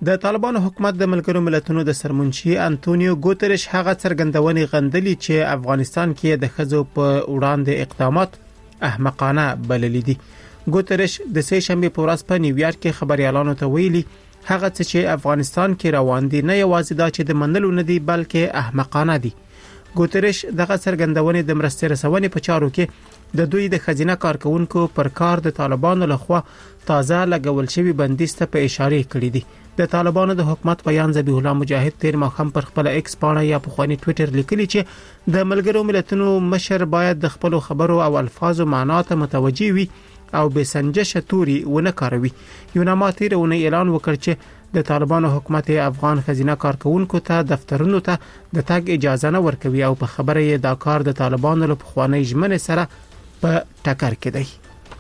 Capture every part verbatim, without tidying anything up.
د طالبانو حکومت د ملګرو ملتونو د سرمنشي انټونیو ګوتریش هغه څرګندونې غندلې چې افغانستان کې د ښځو په وړاندې اقدامات احمقانه بللي دي. ګوتریش د سه شنبه په ورځ په نیویارک کې خبريالانو ته ویلي هغه څه چې افغانستان کې روان دي نه یوازې دا چې د منلو نه دي بلکې احمقانه دي. ګوتریش دغه څرګندونې د مرستې رسونې په چارو کې د دوی د خزینه کارکونکو پر کار د طالبانو لخوا تازه لګول شوی بندیز ته په اشاره کړې دي. د طالبانو د حکومت بیان ذبیح الله مجاهد تیر ماښام پر خپل ایکس پاڼه یا په خواني ټوئیټر لیکلی چې د ملګرو ملتونو مشر باید د خپل خبرو او الفاظو معنا ته متوجي وي او به سنجش توري ونه کاروي. یوناما تیرونه اعلان وکړ چې د طالبانو حکومت افغان خزینه کارکونکو ته دفترونو ته د تګ اجازه نه ورکوي او په خبره یې دا کار د طالبانو له خواني ژمنې سره په ټکر کې دی.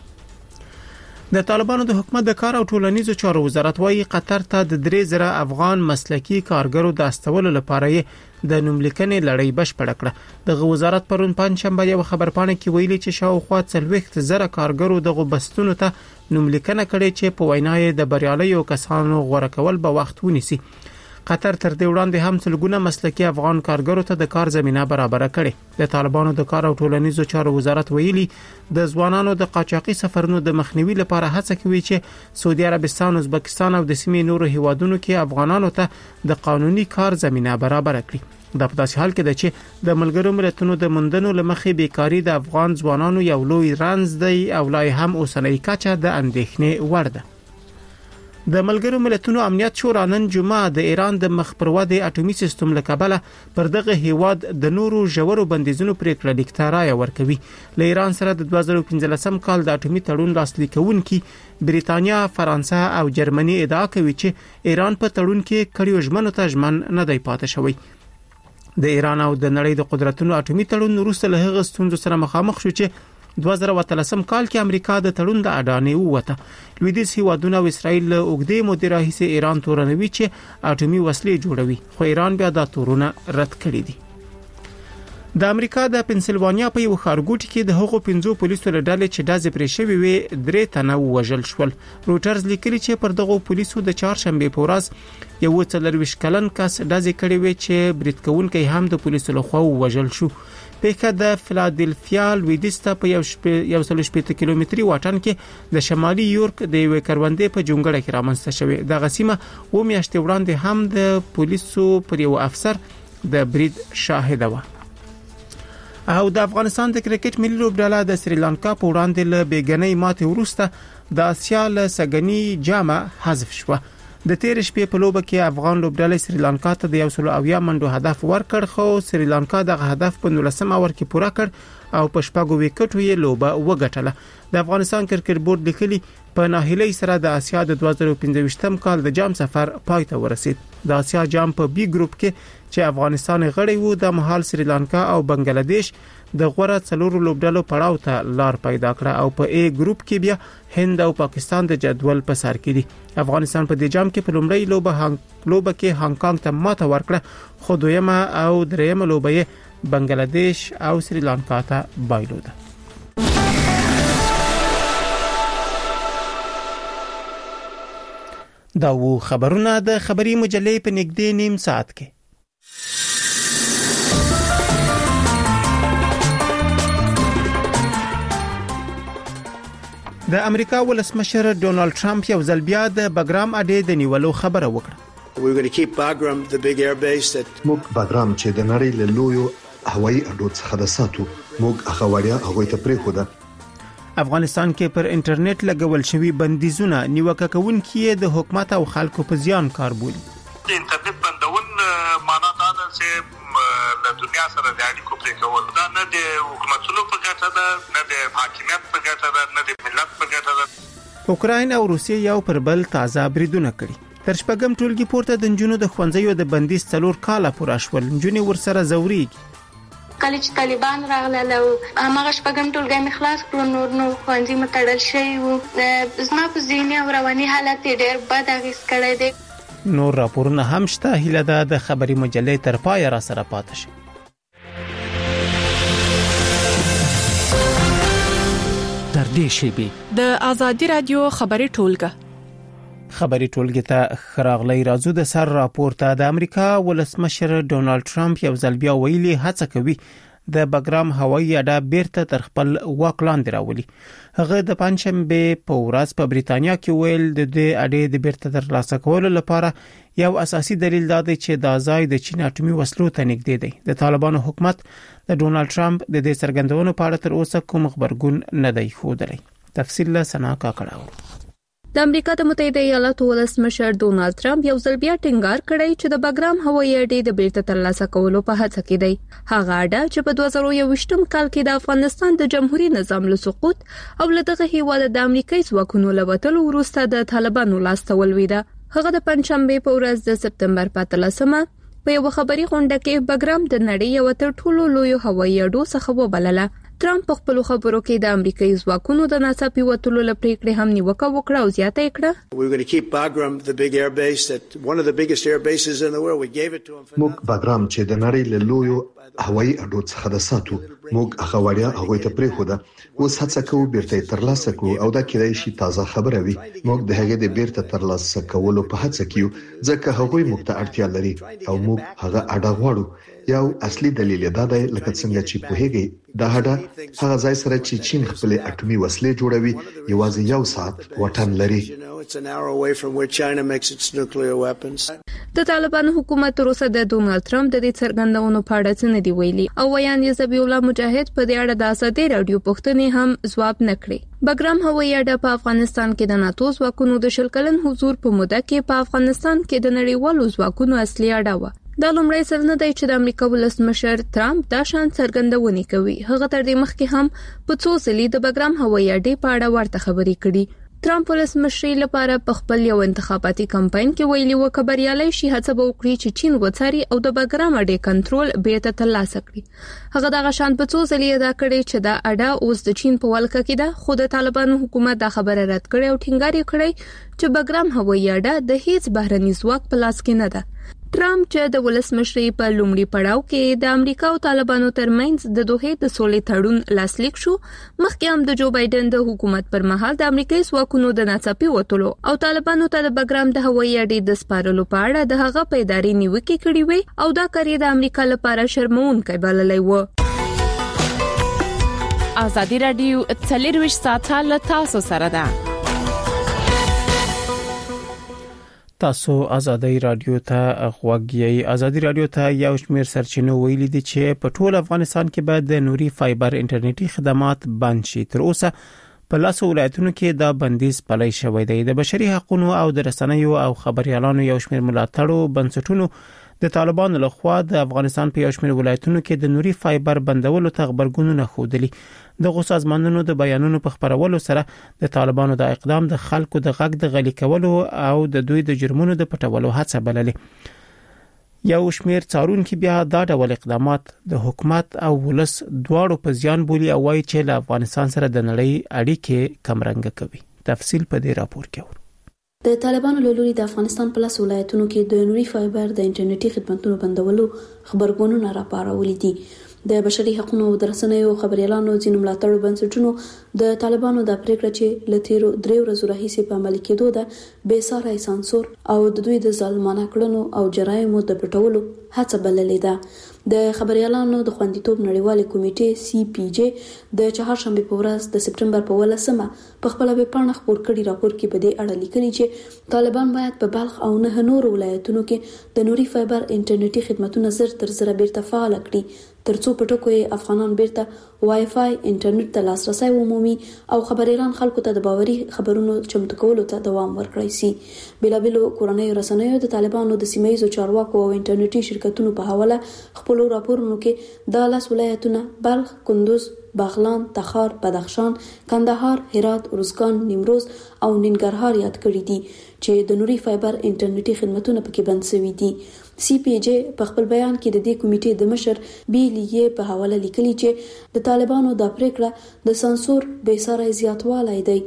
د طالبانو د حکومت د کار او ټولنیزو چارو وزارت وايي قطر ته د درې زره افغان مسلکی کارګرو د استولو لپاره د نوملیکنې لړۍ بشپړه کړه. د وزارت پرون پنځشنبه یو خبرپاڼه کې ویلي چې شاوخوا څلوېښت زره کارګرو د بستونو ته نوملیکنه کړې چې په وینا یې د بریالیو کسانو غوړه کول به وخت ونیسي. قطر تر دې وړاندې هم څلګونه مسلکی افغان کارګرو ته د کار زمينه برابر کړي. د طالبانو د کار او ټولنیزو چارو وزارت ویلي د ځوانانو د قاچاقي سفرونو د مخنیوي لپاره هڅه کوي چې سعودي عربستان، ازبکستان او د سیمې نورو هیوادونو کې افغانانو ته د قانوني کار زمينه برابر کړي. دا په داسې حال کې ده چې د ملګرو ملتونو د مندنو لمخې بیکاری د افغان ځوانانو یو لوی رنځ دی او لای هم اوسنۍ کچه د اندېښنې وړ ده. د ملګرو ملتونو امنیت شورا نن جمعه د ایران د مخ پر ودې اټومي سیستم لکبله پر دغه هیواد د نورو ژورو بندیزونو پریکړه لیکته رائے ورکوي. له ایران سره د دوه زره پنځلسم کال د اټومي تړون لاسلیکونکي بریتانیا، فرانسه او جرمني ادعا کوي چې ایران په تړون کې کړیو ژمنو ته ژمن نه دی پاتې شوی. د ایران او د نړۍ د قدرتونو اټومي تړون وروسته له هغه ستونزو سره مخامخ شو چې دوه زره اتلسم کال کې امریکا د تړون د اډانې ووته. لویدیځ هیوادونه او اسرائیل له اوږدې مودې راهیسې ایران تورنوي چې اټومي وسلې جوړوي، خو ایران بیا دا تورونه رد کړي دي. د امریکا د پنسلوانیا په یو ښارګوټي کې د هغو پنځو پولیسو له ډلې چې ډزې پرې شوې وې درې تنه ووژل شول. روټرز لیکلي چې پر دغو پولیسو د چهارشنبه په ورځ یو څلرویشت کلن کس ډزې کړې وې چې برید کوونکی هم د پولیسو له خوا ووژل شو. پیکه د فلادلفیا لویدیځ ته په یو سل شپږ کیلومتري واټن کې د شمالي یورک د یو کروندې په جونګړه کې رامنځته شوې. د غسیمه و میاشتې وړاندې هم د پولیسو پر یو افسر د برید شاهد و. او د افغانستان د کرکټ ملي لوبډله د سریلانکا په وړاندې له بیګنۍ ماتې وروسته د اسیا له سګنی جامه حذف شوه. د تیر شپې په لوبه کې افغان لوبډلې سریلانکا ته د یو سل اویا منډو هدف ورکړ، خو سریلانکا دغه هدف په نولسم اور کې پوره کړ او په شپږو وکټو یې لوبه وګټله. د افغانستان کرکټ بورډ لیکلي په ناهیلۍ سره د اسیا د دوه زره پنځويشتم کال د جام سفر پای ته ورسید. د اسیا جام په بی ګروپ کې چې افغانستان غړی وو د مهال سریلانکا او بنگلاديش د غوړه څلورو لوبډلو پړاو ته لار پیدا کړه او په ای ګروپ کې بیا هند او پاکستان د جدول په سر کې دي. افغانستان په دې جام کې په لومړی لوبه هانګ لوبه کې هانګ کانګ ته ماته ورکړه، خو دویمه او دریمه لوبه یې بنگلاديش او سریلانکا ته بایلوده. دا وو خبرونه د خبري مجلې په نږدې نیم ساعت کې. د امریکا ولسمشر ډونالد ټرمپ یو ځل بیا د بګرام اډې د نیولو خبره وکړه. We're going to keep Bagram the big air base that موږ بګرام چې د نړۍ له لویو هوایي اډو څخه د ساتو موږ هغه وړیا هغه ته پرېښوده. افغانستان کې پر انټرنیټ لګول شوی بندیزونه نیوکه کوونکي د حکومت او خلکو په زیان کار بولي. د انټرنیټ بندول معنا دا ده چې د دنیا سره د اړیکو پرې کول، دا نه د حکومتونو په ګټه ده، نه د حاکمیت په ګټه ده، نه د ملت په ګټه ده. اوکراین او روسیه یو پر بل تازه بریدونه کړي. تر شپږم ټولګي پورته د نجونو د ښوونځیو د بندیز څلور کاله پوره شول. نجونې ورسره زوريږي. کله چې طالبان راغله او هغه شپږم ټولګي مې خلاص کړو، نور نو ښوونځي متړل شوی وو. زما په ذهني او رواني حالت ډېر بد اغېز کړی دی. نور راپورونه هم شته. هیله ده د خبري مجلې تر پای را سره پاتې شي. در دې شیبې د ازادي رادیو خبري ټولګه خبري ټولګي ته خراغلي راځو د سر راپورته د امریکا ولسمشر ډونالد ټرمپ یو ځل بیا ویلي هڅه کوي د بګرام هوایي اډه بیرته تر خپل واک لاندې راولي. هغه د پنځشنبه په ورځ په بریتانیا کې ویل د دې اډې د بیرته ترلاسه کولو لپاره یو اساسي دلیل دا دی چې دا ځای د چین اټومي وسلو ته نږدې دی. د طالبانو حکومت د ډونالد ټرمپ د دې څرګندونو په اړه تر اوسه کوم خبرګون نه دی ښودلی. تفصیل له سنا کا کړهو. د امریکا د متحده ایالاتو ولسمشر ډونالد ټرمپ یو ځل بیا ټینګار کړی چې د بګرام هوایي اډې د بیرته ترلاسه کولو په هڅه کې دی. هغه اډه چې په دوه زره یوویشتم کال کې د افغانستان د جمهوریت نظام له سقوط او له دغه هیواد د امریکایي ځواکونو له وټلو وروسته د طالبانو لاس ته ولوېده. هغه د پنځشنبه په ورځ د سپتمبر په اتلسمه په یو خبري غونډه کې بګرام د نړۍ یو تر ټولو لوی هوایي اډو څخه وبلله. ټرمپ په خپل خبرو کې د امریکایي ځواکونو د ناڅاپي وټلو لپاره هم نیوکه وکړه او زیاته کړه. We're going to keep Bagram the big air base that one of the biggest air bases in the world. We gave it to them. موږ باګرام چې د نړۍ له لویو هوایي اډو څخه د ساتو موږ هغه وړیا هغه ته پریخوده اوس هڅه کوو بیرته ترلاسه کړو او دا کېدای شي تازه خبره وي. موږ د هغې د بیرته ترلاسه کولو په هڅه کې یو ځکه هغوی موږ ته اړتیا لري او موږ هغه اډه غواړو. یو اصلي دلیل دا دی لکه څنګه چې په هغې د اډه هغه ځای سره چې چین خپل اټومي وسلې جوړوي یوازې یو ساعت وټن لري. د طالبانو حکومت تر اوسه د ډونالد ټرمپ د دې څرګندونو په اړه څه نه دی ویلي او ویان یې ذبیح الله مجاهد په دې اړه د ازادي رادیو پوښتنې هم ځواب نه کړی. بګرام هوایي اډه په افغانستان کې د ناتو ځواکونو د شل کلن حضور په موده کې په افغانستان کې د نړیوالو ځواکونو اصلي اډه و. دا لومړی ځل نه دی چې د امریکا ولسمشر ټرمپ دا شان څرګندونې کوي. هغه تر دې مخکې هم په څو ځلې د بګرام هوایي اډې په اړه ورته خبرې کړي. ټرمپ ولسمشر لپاره په خپل یو انتخاباتي کمپاین کې ویلي و خبريالي شي هڅه به وکړي چې چین وڅاري او د بګرام اډې کنټرول بیرته ترلاسه کړي. هغه دا غشان په څو ځلې ادا کړي چې دا اډه اوس د چین په ولکه کې ده. خو د طالبانو حکومت دا خبره رد کړي او ټینګار یې کړی چې بګرام هوایي اډه د هیڅ بهرني ځواک په لاس کې نه ده. ټرمپ چې د ولسمشرۍ په لومړي پړاو کې د امریکا او طالبانو ترمنځ د دوه د سولې تړون لاسلیک شو، مخکې هم د جو بایدن د حکومت پر مهال د امریکایي ځواکونو د ناڅاپي وټلو او طالبانو ته د بګرام د هوایي اډې د سپارلو په اړه د هغه په اداري نیوکې کړې وې او دا کار د امریکا لپاره شرمونکی بللی و. ازادي رادیو څلرویشت ساعته له تاسو سره ده. تاسو ازادي رادیو ته غوږی. ازادي رادیو ته یو شمېر سرچینو ویلي دي چې په ټول افغانستان کې بعد د نوري فایبر انټرنیټي خدمات بند شي. تر اوسه په لاسو ولایتونو کې دا بندیز پلی شوی دی. د بشري حقوقو او د رسنیو او خبريالانو یو شمېر ملاتړو بنسټونو د طالبانو لخوا د افغانستان په یو شمېر ولایتونو کې د نوري فایبر بندولو ته خبرګونونه خوده. د غو سازمانونو د بیانونو په خبرولو سره د طالبانو د اقدام د خلکو د غږ د غلي کولو او د دوی د جرمونو د پټولو هڅه بللې. یو شمېر څارونکو بیا دا ډول اقدامات د حکومت او ولس دواړو په زیان بولي او وايي چې له افغانستان سره د نړۍ اړیکې کمرنګ کوي. تفصیل په دې راپور کې ورو. د طالبانو له لوري د افغانستان په لاس ولایتونو کې د نوري فایبر د انټرنیټي خدماتونو بندولو خبرګونونه راپارولي دي. د بشري حقوقو او د رسنیو خبريالانو ځینو ملاتړو بنسټونو د طالبانو د پریکړه چې لتیرو درې ورځې راهیسې په عمل کېدو ده بے ساري سانسور او د دوی د ظالمانه کړنو او جرایمو د پټولو هڅه بللې ده. د خبريالانو د خوندیتوب نړیوالې کمیټې سی پی جی د چهارشنبه په ورځ د سپتمبر په ولسمه په خپل ویب پاڼه خبر کړي راپور کې په دې اړه لیکلي چې طالبان باید په بلخ او نه نور ولایتونو کې د نوري فایبر انټرنیټي خدماتونه زر تر زر بیرته فعال کړي ترڅو په ټکو یې افغانان بیرته وای فای انټرنیټ ته لاسرسي ومومي او خبريالان خلکو ته د باوري خبرونو چمتو کولو ته دوام ورکړي سي. بلابلو کورنۍ رسنیو د طالبانو د سیمایي چارواکو او انټرنیټي شرکتونو په حواله خپل راپورونو کې د لاس ولایتونه بلخ، کندوز، باغلان، تخار، بدخشان، کندهار، هرات، روزګان، نیمروز او ننګرهار یاد کړی دي چې د نوري فایبر انټرنیټي خدماتونه پکې بند شوي دي. سی پی جی په خپل بیان کې د دې کمیټې د مشر بی لیې په حواله لیکلي چې د طالبانو د پریکړه د سانسور بې ساري زیاتوالی دی.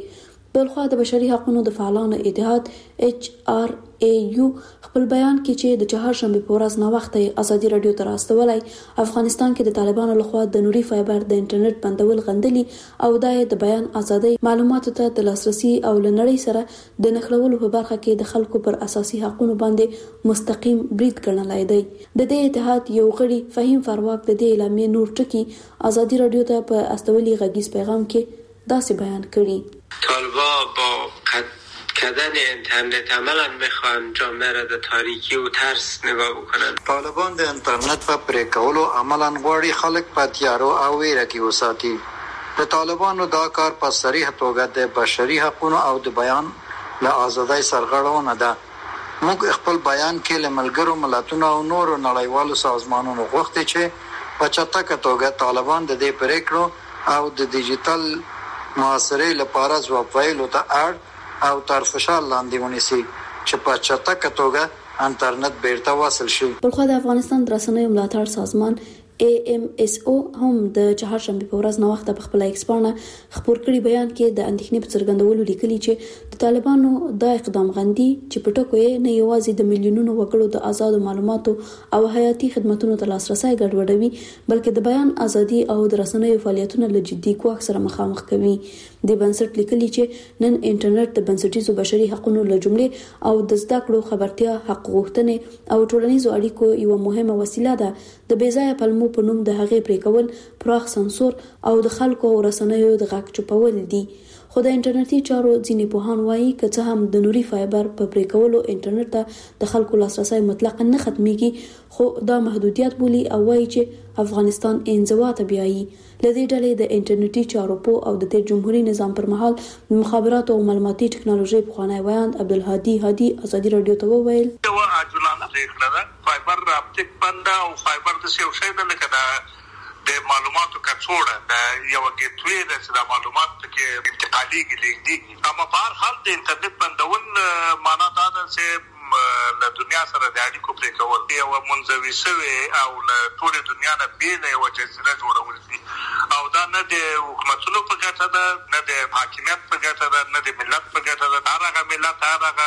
بلخوا د بشري حقوقو د فعالانو اتحاد ایچ آر ای یو خپل بیان کې چې د چهارشنبه په ورځ نو وخت ازادي رادیو ته راستولای افغانستان کې د طالبانو لخوا د نوري فایبر د انټرنیټ بندول غندلي او د بیان ازادي معلوماتو ته د لاسرسي او لنړی سره د نخلولو په برخه کې د خلکو پر اساسي حقوقو باندې مستقیم برید ګڼلای دی. د دې اتحاد یو غړي فهیم فرواک د دې اعلامیې نور ټکی ازادي رادیو ته په استولي غږیز پیغام کې داسې بیان کړي. طالبان با قد کردن اینترنت عملا میخوان جامعه را در تاریکی و ترس نگاه بکنن. طالبان د اینترنت په پرې کولو عملا غواړي خلک په تیارو او ویره کې وساتي. د طالبانو دا کار په صریح توګه د بشري حقوقو او د بیان له ازادۍ سرغړونه ده. موږ خپل بیان کې له ملګرو ملتونو او نورو نړیوالو سازمانونو غوښتي چې په چټکه توګه طالبان د دې پریکړو او د ډیجیټل معاصرې لپاره ځواب ویلو ته اړ او تر فشار لاندې ونیسي چې په چټکه توګه انټرنیټ بیرته وصل شي. بلخوا د افغانستان د رسنیو ملاتړ سازمان ای ام اس او هم د چهارشنبه په ورځ نو وخت په خپل ایکسپانه خبر کړي بیان کې د اندېښنې په څرګندولو لیکلي چې د طالبانو د اقدام غندي چې په ټکو یې نه یوازې د میلیونونو وګړو د آزاد معلوماتو او حیاتي خدماتو ته لاسرسي ګډوډوي بلکې د بیان ازادي او د رسنیو فعالیتونو له جدي ګواښ سره مخامخ کوي. د بنسټ لیکلي چې نن انټرنیټ د بنسټیزو بشري حقوقو له جملې او د زده کړو خبرتیا حق غوښتنې او ټولنیزو اړیکو یو مهمه وسیله ده. د بیځایه پلمو په نوم د هغې پرې کول پراخ سانسور او د خلکو او رسنیو د غږ چوپول دي. خو د انټرنیټي چارو ځینې پوهان وایي که څه هم د نوري فایبر په پرې کولو انټرنیټ ته د خلکو لاسرسي مطلقاً نه ختميږي خو دا محدودیت بولي او وایي چې افغانستان انزوا ته بیایي. لدې ډلې د انټرنیټي چارو په او د تیر جمهوریت نظام پر مهال د مخابراتو او معلوماتي ټکنالوژي په خوانی ویاند عبدالهادي هادي ازادي رادیو ته وویل یو اجلانه لیکله فایبر اپټیک بنده او فایبر د یو شی د لکه د معلوماتو کڅوړه د یو ګیټ وی د چې د معلومات کې انتقالي کېږي اما په هر حال د انټرنیټ بندول معنا دا ده چې له دنیا سره د اړیکو پرې کول یو منځوي شوی او له ټول دنیا نه بیل یو جزیره جوړول دي او دا نه د حکومتونو په ګټه ده نه د حاکمیت په ګټه ده نه د ملت په ګټه ده. هغه ملت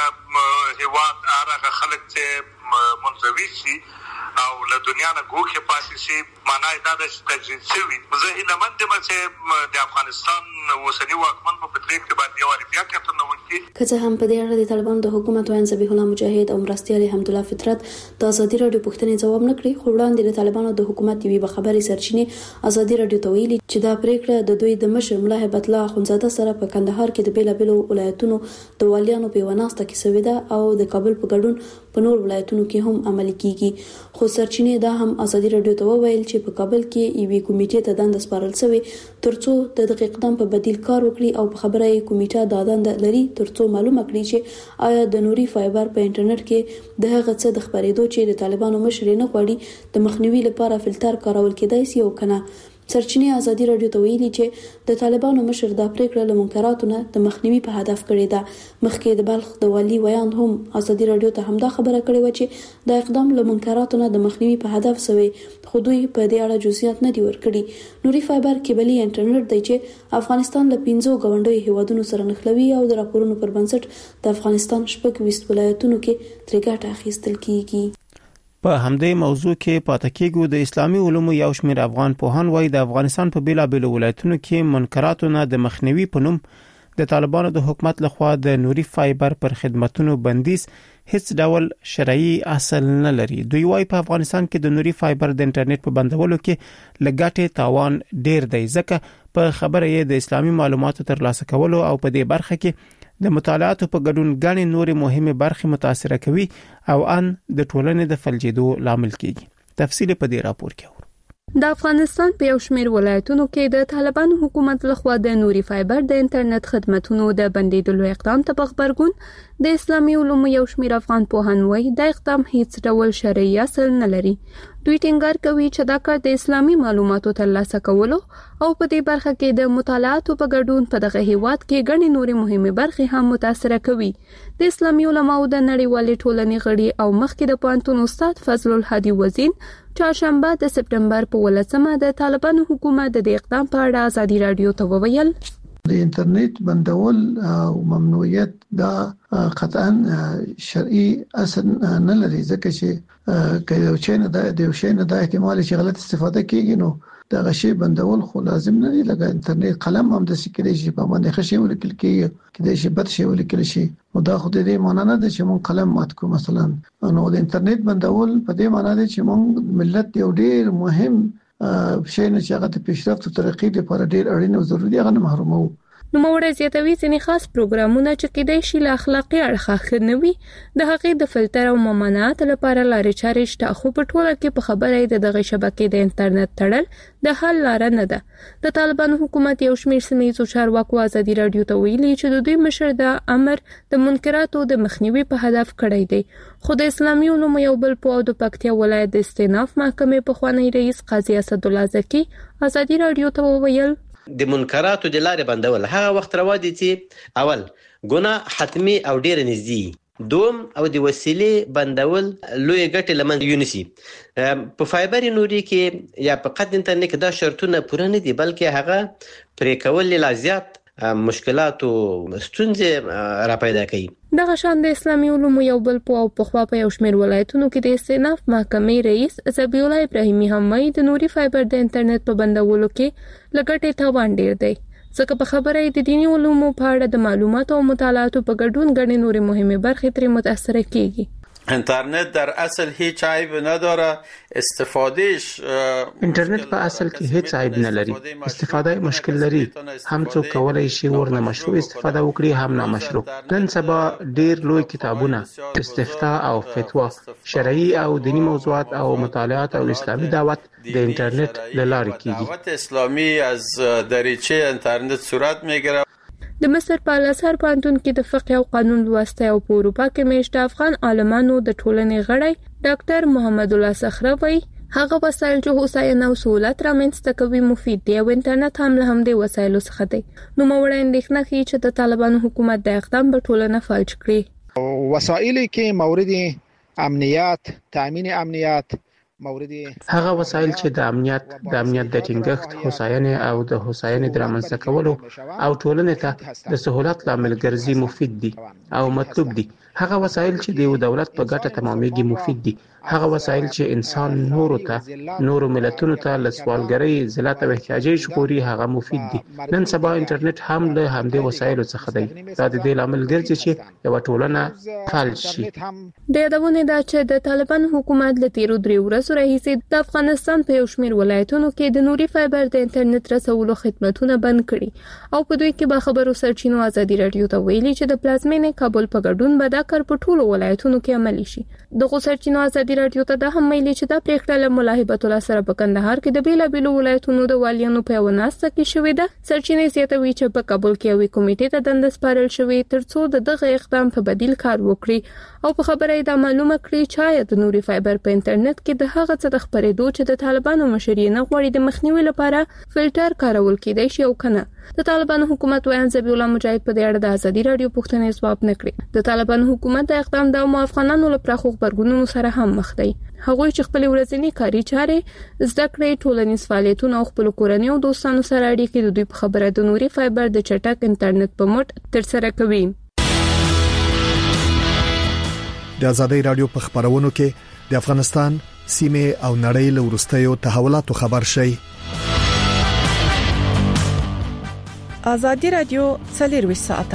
هغه هیواد هغه خلک چې منځوي شي او له دنیا نه ګوښه پاتې شي معنا دا د تجربه شوی زه هیله مند یم چې د افغانستان اوسنی واکمن په پدریب کې باندې یو اړتیا کوي نو وکړي. که څه هم په دې اړه د طالبان د حکومت وایي ذبیح الله مجاهد او مرستيال حمد الله فطرت د ازادي رادیو پوښتنې جواب نکړي خو وړاندې د طالبانو د حکومت یوې بخبري سرچینې ازادي رادیو ته ویلي چې دا پریکړه د دوی د مشر ملا هیبت الله اخونزاده سره په کندهار کې د بیلابېلو ولایتونو د والیانو په وناسته کې سوي ده او د کابل په ګډون په نور ولایتونو کې هم عملي کیږي. خو سرچینې دا هم ازادي رادیو ته وویل چې په کابل کې یوې کمیټې ته دنده سپارل شوې ترڅو د دغه اقدام په بدیل کار وکړي او په خبره یې کمیټه دا دنده لري ترڅو معلومه کړي چې آیا د نوري فایبر په انټرنیټ کې د هغه څه د خبرېدو چې د طالبانو مشر نه غواړي د مخنیوي لپاره فلټر کارول کېدای شي او کنه. سرچینې ازادي رادیو ته ویلي چې د طالبانو مشر دا پریکړه له منکراتو نه د مخنیوي په هدف کړې ده. مخکې د بلخ د والی ویاند هم ازادي رادیو ته همدا خبره کړې و چې د اقدام له منکراتو نه د مخنیوي په هدف سوی خو دوی په دې اړه جزئیات نه دی ورکړي. نوري فایبر کیبلي انټرنیټ دی چې افغانستان له پنځو غونډوي هیوادونو سره نښلوي او د راپورونو پر بنسټ د افغانستان شپږ ویشت ولایتونو کې ترې ګټه اخیستل کیږي. په همدې موضوع کې پاتې کېږو. د اسلامي علومو یو شمېر افغان پوهان وایي د افغانستان په بیلابېلو ولایتونو کې منکراتو نه د مخنیوي په نوم د طالبانو د حکومت لخوا د نوري فایبر پر خدماتونو بندیز هیڅ ډول شرعي اصل نه لري. دوی وایي په افغانستان کې د نوري فایبر د انټرنیټ په بندولو کې لګټې تاوان ډیر دی ځکه په خبره یې د اسلامي معلوماتو ترلاسه کولو او په دې برخه کې د مطالعاتو په ګډون غني نوري مهمه برخه متاثر کوي او ان د ټولنې د فلجیدو لامل کیږي. تفصیل په دې راپور کې اورو. د افغانستان په یو شمېر ولایتونو کې د طالبانو حکومت لخوا د نوري فایبر د انټرنیټ خدماتونو د بندیدلو اقدام ته خبرګون د اسلامي علومو یو شمېر افغان پوهان وایي د اقدام هیڅ ډول شرعي اصل نه لري. دوی ټینګار کوي چې دا کار د اسلامي معلوماتو ترلاسه کولو او په دې برخه کې د مطالعاتو په ګډون په دغه هیواد کې ګڼې نورې مهمه برخې هم متاثر کوي. د اسلامي علماو د نړیوالې ټولنې غړي او مخکې د پوهنتون استاد فضل الهادي وزین چهارشنبه د سپټمبر په ولسمه د طالبانو حکومت د اقدام په اړه ازادي رادیو ته وویل د انټرنیټ بندول او ممنوعیت دا قطعا شرعي اصل نه لري، ځکه چې که یو شی نه د یو شی نه د احتمال چې غلط استفاده کیږي نو دا غشي بندول خو لازم نه دی. لکه انټرنیټ قلم هم د سکري شي په باندې خشي ولیکل کیږي، کله چې بد شي ولیکل شي، نو دا خو دې معنی نه ده چې مون قلم مات کو. مثلا نو د انټرنیټ بندول په دې معنی ده چې مون ملت یو ډیر مهم شی نه چې هغه د پیشرفت او ترقۍ لپاره ډیر اړین او ضروري هغه نه محرومو. نو موږ زیاتوي ځینې خاص پروګرامونه چې کېدای شي له اخلاقي اړخه خنوي د حقیقت د فلټر او ممانعت لپاره لارې چارې شته، خو په ټوله کې په خبره د دغه شبکې د انټرنیټ تړل د حل لار نه ده. د طالبانو حکومت یو شمېر سیمه چارواکو ازادي رادیو ته ویلي چې د دوی مشر د امر د منکراتو د مخنیوي په هدف کړی دی، خو د اسلامي علومو یو بل په د پکتیا ولایت د استیناف محکمې په خوانی رئیس قاضي اسد الله زکی ازادي رادیو ته وویل د منکراتو د لارې بندول هغه وخت روا دي چې اول ګناه حتمی او ډیر نږدې، دوم او د وسیلې بندول لوی ګټې لمن یونسي. په فایبر نوري کې یا په قد انټرنیټ کې دا شرطونه پوره نه دي، بلکې هغه پرې کول لا زیات مشکلات او ستونزې را پیدا کوي. دغه شان د اسلامي علومو یو بل په او په خوا په یو شمېر ولایتونو کې د استیناف محکمې رئیس ذبیح الله ابراهیمي هم وايي د نوري فایبر د انټرنیټ په بندولو کې لګټې تاوان ډیر دی، ځکه په خبره د دینی علومو په اړه د معلوماتو او مطالعاتو په ګډون غني نوري مهمه برخې ترې متاثر کیږي. اینترنت در اصل هیچ عیب نداره، استفادهش اینترنت په اصل کې هیڅ عیب نه لري، استفاده مشکل لري، هم څوک کولای شي ورنه مشروع استفاده وکړي هم نامشروع. نن سبا ډیر لوی کتابونه استفتاء او فتوا، شرعي او دینی موضوعات او مطالعات او اسلامي دعوت د اینترنت له لارې کیږي. دعوت اسلامی از دریچه اینترنت صورت میگیره. د مصر په الازهر پوهنتون کې د فقه او قانون لوسته او په اروپا کې مېشت افغان عالمانو د ټولنې غړی ډاکټر محمد الله صخره وایي هغه وسایل چې هوساینه او سہولت رامنځته کوي مفید دي او انټرنیټ هم له همدې وسایلو څخه دی. نو موږ اندېښنه کوي چې د طالبانو حکومت د اقدام په ټولنه فلج کړي. وسایل کې مورد امنیت، تامین امنیت، هغه وسایل چې د امنیت د امنیت د ټینګښت، هوساینې او د هوساینې د رامنځته کولو او ټولنې ته د سہولت لامل ګرځي مفید دي او مطلوب دي. هغه وسایل چې د یو دولت په ګټه تمامېږي مفید دي. هغه وسایل چې انسان نورو ته نورو ملتونو ته له سوالګرۍ، ذلت او احتیاجي ژغوري هغه مفید دي. نن سبا انټرنیټ هم له همدې وسایلو څخه دی. دا د دې لامل ګرځي چې یو ټولنه فلج شي. د یادونه ده چې د طالبان حکومت له تیرو درې ورځو راهیسې د افغانستان په یو شمېر ولایتونو کې د نوري فایبر د انټرنیټ رسولو خدماتونه بند کړي او په دوی کې به خبرو سرچینو ازادي رادیو ته ویلي چې د پلازمینې کابل په ګډون به دا کار په ټولو ولایتونو کې عملي شي. د سرچینو ازادي رادیو ته دا هم ویلي چې دا پریکړه له ملاحبت الله سره په کندهار کې د بیلابیلو ولایتونو د والیانو په یو ناسته کې شوې ده. سرچینې زیاتوي چې په کابل کې یوې کمیټې ته دنده سپارل شوې ترڅو د دغه اقدام په بدیل کار وکړي او په خبره یې دا معلومه کړي چې د نوري فایبر په انټرنیټ کې د هغه څه د خبرېدو چې د طالبانو مشري نه غواړي د مخنیوي لپاره فلټر کارول کېدای شي او کنه. د طالبانو حکومت ویان ذبیح الله مجاهد په دې اړه د ازادي رادیو پوښتنې ځواب نه کړی. د طالبانو حکومت د اقدام د افغانانو لپاره خو خبرګونونو سره هم مخ دی. هغوی چې خپل ورځنی کاري چارې زده کړې، ټولنیز فعالیتونه او خپل کورنۍ او دوستانو سره اړیکې د دوی په خبره د نوري فایبر د چټک انټرنیټ په مټ ترسره کوي. د ازادي رادیو په خبرونو کې د افغانستان سیمه او نړۍ له وروستیو تحولاتو خبر شي. ازادي رادیو څلور ساعته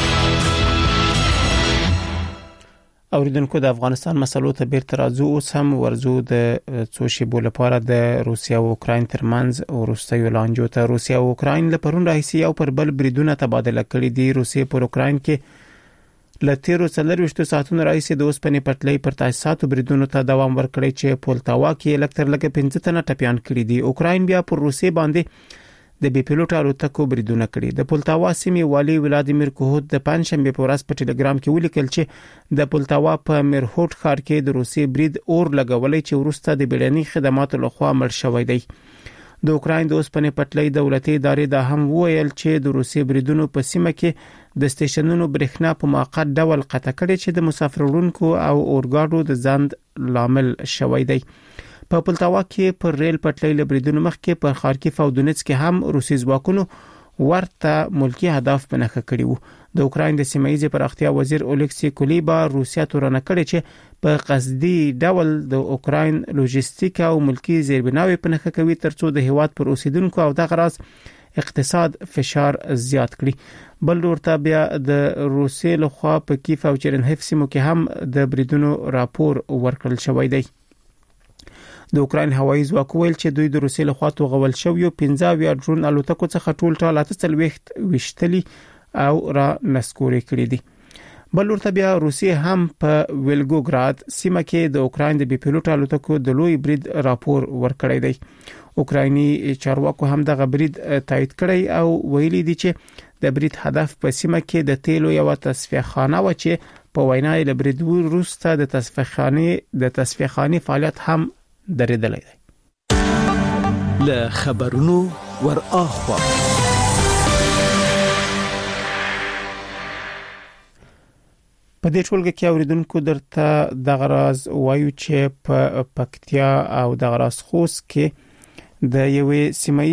اوریدونکو د افغانستان مسلو ته بیرته راځو. اوس هم ورزو د څو شیبو لپاره د روسیا او اوکراین ترمنځ وروستیو لانجو ته. روسیا او اوکراین له پرون راهیسې یو پر بل بریدونه تبادله کړي دي. روسیا پر اوکراین کې له تیرو څلورویشتو ساعتونو راهیسې د اوسپنې پټلۍ پر تاسیساتو بریدونو ته دوام ورکړی چې پولتاوا کې لکتر لکه پنځه تنه ټپیان کړي دي. اوکراین بیا پر روسیا باندې د بي پيلوټ الوتکو بریدونه کړي. د پولتاوا سیمې والی ولادیمیر کوهوت د پنځشنبه په ورځ په ټلګرام کې ولیکل چې د پولتاوا په میرهوټ ښار کې د روسي برید اور لګولې چې ورسته د بیړني خدماتو لخوا مړ شوی دی. د اوکراین د اوسپنې پټلۍ دولتي ادارې دا هم ویل چې د روسي بریدونو په سیمه کې د سټیشنونو برېښنا په موقت ډول قطع کړي چې د مسافر وړونکو او اورګاډو د ځند لامل شوی دی. په پولتاوا کې پر ریل پټلۍ لبریدونو مخکې پر خارکیف او دونیتسک کې هم روسي ځواکونو ورته ملکی هدف بنخ کړی وو. د اوکراین د سیمایي پراختیا وزیر اولکسی کولیبا روسیا تورنه کړی چې په قصدي ډول د اوکراین لوجستیک او ملکی زیربناوي پنخ کوي ترڅو د هیواد پر اوسیدونکو او د غراس اقتصاد فشار زیات کړي. بل ورته بیا د روسیې لخوا په کیف او چرنهیف سیمو کې هم د بریدونو راپور ورکړل شوی دی. د اوکراین هوایي ځواک ویل چې دوی د روسیې لخوا توغول شوی پنځه اویا ډرون الوتکو څخه ټول ټال اته څلويخت وشتلي او را نسکوري کړی دي. بل ورته بیا روسیې هم په ویلګوګراد سیمه کې د اوکراین د بي پیلوټ الوتکو د لوی برید راپور ورکړی دی. اوکرایني چارواکو هم د غبرید تایید کړی او ویلي دي چې د برید هدف په سیمه کې د تیلو یو تصفیه خانه و چې په وینا یې د برید وروسته د تصفیه خانه د تصفیه خانه فعالیت هم درېدلی دی. له خبرونو ور اخوا په دې ټولګه کې اوریدونکو درته د غراز وایو چې په پکتیا او د غراز خوست کې د یوې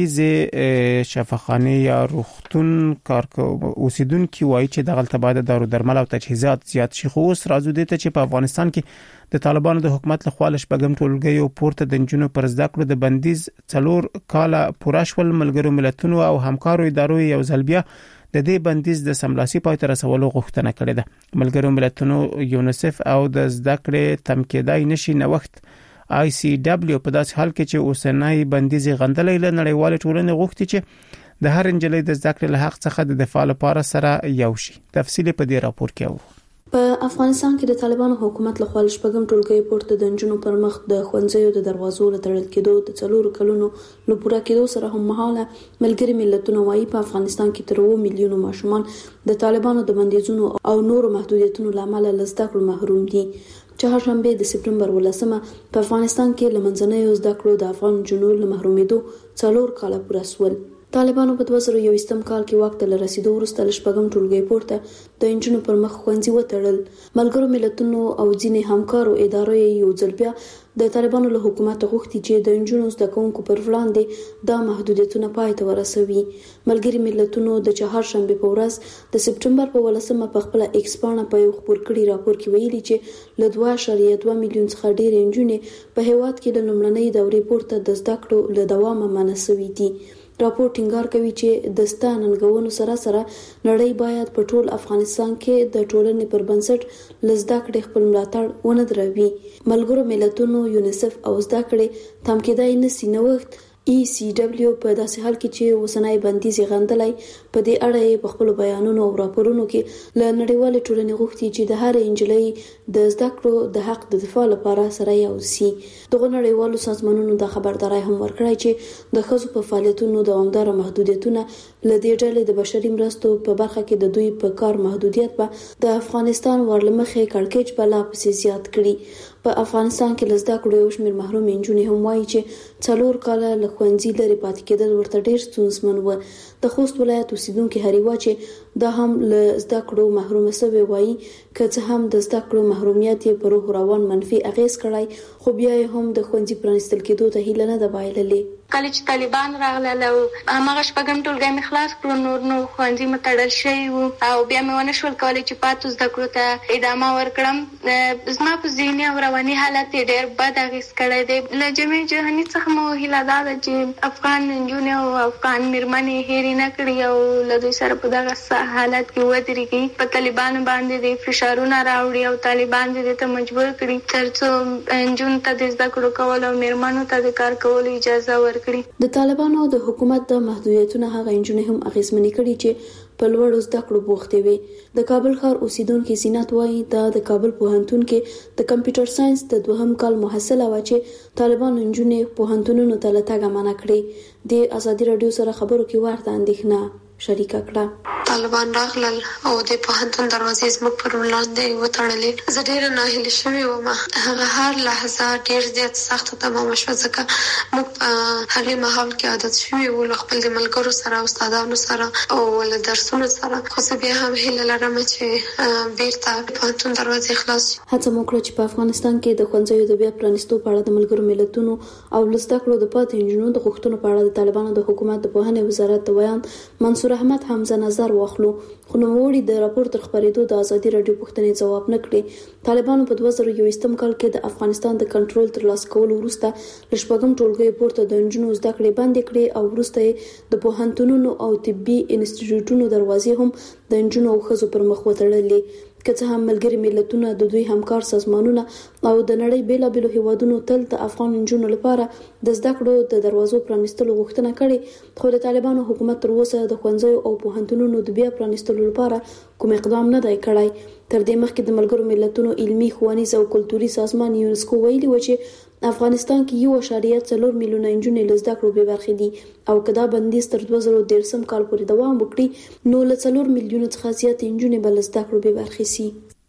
سیمایي شفاخانه یا روغتون کارکو اوسیدونکو وایي چې د غلطه بعد دارو درمل او تجهیزات زیات شي. خو اوس راځو دې ته چې په افغانستان کې د طالبانو د حکومت لخوا لشبګم ټولګي او پورته د جنونو پر زده کړو د بندیز څلور کاله پوره شول. ملګرو ملتونو او همکارو ادارو یو ځل بیا د دې بندیز د سملاسي پای ته رسولو غوښتنه کړې ده. ملګرو ملتونو یونیسف او د زده کړې تمکیدای نشي نوښت آی سی ډبلیو په داسې حال کې چې اوسنۍ بندیز غندلې له نړیوال ټولنې غوښتي چې د هر انجلۍ د زده کړې له حق څخه د دفاع لپاره سره یو شي. تفصیل په دې راپور کې و. په افغانستان کې د طالبانو حکومت له خوا شپږم ټولګي پورته د جنونو پر مخ د خوندزیو د دروازو له تړل کېدو د څلورو کلونو له پوره کېدو سره هم مهاله ملګري ملتونو وايي په افغانستان کې تر اووه میلیونو ماشومان د طالبانو د بندیزونو او نورو محدودیتونو لامل له زده کړو محروم دي. چهارشنبه د سپټمبر ولسمه په افغانستان کې لمنځنۍ زده کړو د افغان جنونو له محرومېدو څلور کاله پوره شول. طالبانو په دوه زره یوویشتم کال کې واک ته رسیدو وروسته لشبګم ټولګي پورته د انجنونو پر مخ خوندزي وتړل. ملګرو ملتونو او ځینې همکارو ادارو یو ځل بیا د طالبانو له حکومت غوښتي چې د انجنونو زده کوونکو پر وړاندې د محدودیتونو پای ته ورسوي. ملګري ملتونو د چهارشنبه په ورځ د سپټمبر په ولسمه په خپل ایکس پاڼه په یو خبر کړي راپور کې ویلي چې له دوه اعشاریه دوه میلیون څخه ډېر انجونې په هیواد کې د لومړنۍ دورې پورته د زده کړو له دوامه منسوي دي. راپور ټینګار کوي چې د ستاننګونو سره سره نړۍ باید په ټول افغانستان کې د ټولنې پر بنسټ لزده کړې خپل ملاتړ ونه دروي. ملګرو ملتونو یونیسف او زده کړې تمکیدای نسی نوښت ای سی ډبلیو په داسې حال کې چې وسنۍ بندیز غندلای په دې اړه په خپل بیانونو او راپورونو کې له نړیوال ټولنې غوښتي چې د هر انجلۍ د زده کړو د حق د دفاع لپاره سره یو سي. دغه نړیوالو سازمانونو د خبرداري هم ورکړی چې د ښځو په فعالیتونو دوامدار محدودیتونه له دې ډلې د بشري مرستو په برخه کې د دوی په کار محدودیت به د افغانستان ورلمخې کړکېچ بلا پسې زیات کړي. په افغانستان کې لزده کړو یو شمېر محروم انجونې هم وایي چې څلور کاله له ښوونځي لرې پاتې کېدل ورته ډېر ستونزمن و. د خوست ولایت اوسیدونکي هریوا چې دا هم له زده کړو محروم شوی وایي که څه هم د زده کړو محرومیت یې په روح روان منفي اغیز کړی خو بیا یې هم د ښوونځي پرانیستل کېدو ته هیله نه ده بایللې. کله چې طالبان راغلل او هغه شپږم ټولګی مې خلاص کړو نور نو ښوونځي مې تړل شوي وو او بیا مې ونه شول کولی چې پاتو زده کړو ته ادامه ورکړم. زما په ذهني او رواني حالت یې ډېر بد اغېز کړی دی. له جامعې جهاني څخه مو هیله دا ده چې افغان نجونې او افغان میرمنې هېرې نه کړي او له دوی سره په دغه حالت کې ودرېږي. په طالبانو باندې د فشارونه راوړي او طالبان دې ته مجبور کړي تر څو نجونو ته د زده کړو کول او میرمنو ته د کار کولو اجازه ورکړي. د طالبانو د حکومت د محدودیتونو هغه انجونې هم اغېزمنې کړي چې په لوړو زده کړو بوختې وي. د کابل ښار اوسیدونکي زینت وایي دا د کابل پوهنتون کې د کمپیوټر ساينس د دوهم کال محصله و چې طالبانو انجونې پوهنتونونو ته له تګه منع کړي. د ازادي رادیو سره خبرو کې ورته اندېښنه شریکه کړه. طالبان راغلل او د پوهنتون دروازې زموږ پر وړاندې وتړلې. زه ډېره ناهیلې شوې وم. هغه هر لحظه ډېر زیات سخته تمامه شوه ځکه موږ په هغې مهال کې عادت شوي وو له خپل د ملګرو سره او استادانو سره او له درسونو سره. خو زه بیا هم هیله لرم چې بیرته پوهنتون دروازې خلاص شي. هڅه مو کړې چې په افغانستان کې د ښوونځیو د بیا پرانیستو په اړه د ملګرو ملتونو او له زده کړو د پاتې نجونو د غوښتنو په اړه د طالبانو د حکومت د پوهنې وزارت د ویان منصور احمد حمزه نظر واخلو. خو نوموړي د راپور تر خبرېدو د ازادي راډیو پوښتنې ځواب نه کړې. طالبانو په دوه زره یوویشتم کال کې د افغانستان د کنټرول ترلاسه کولو وروسته له شپږم ټولګي پورته د نجونو زده کړې بندې کړې او وروسته یې د پوهنتونونو او طبي انسټیټیوټونو دروازې هم د نجونو او ښځو پر مخ وتړلې. که څه هم ملګري ملتونه د دوی همکار سازمانونه او د نړۍ بیلابېلو هیوادونو تل د افغان نجونو لپاره د زده کړو د دروازو پرانیستلو غوښتنه کړې، خو د طالبانو حکومت تر اوسه د ښوونځیو او پوهنتونونو د بیا پرانیستلو لپاره کوم اقدام نه دی کړی. تر دې مخکې د ملګرو ملتونو علمي ښوونیز او کلتوري سازمان یونسکو ویلي و چې افغانستان کې یو اعشاریه څلور میلیونه نجونې له زده کړو بې برخې دي او که دا بندیز تر دوه زره دېرشم کال پورې دوام وکړي نو له څلور میلیونو څخه زیاتې نجونې به له زده کړو بې برخې سي.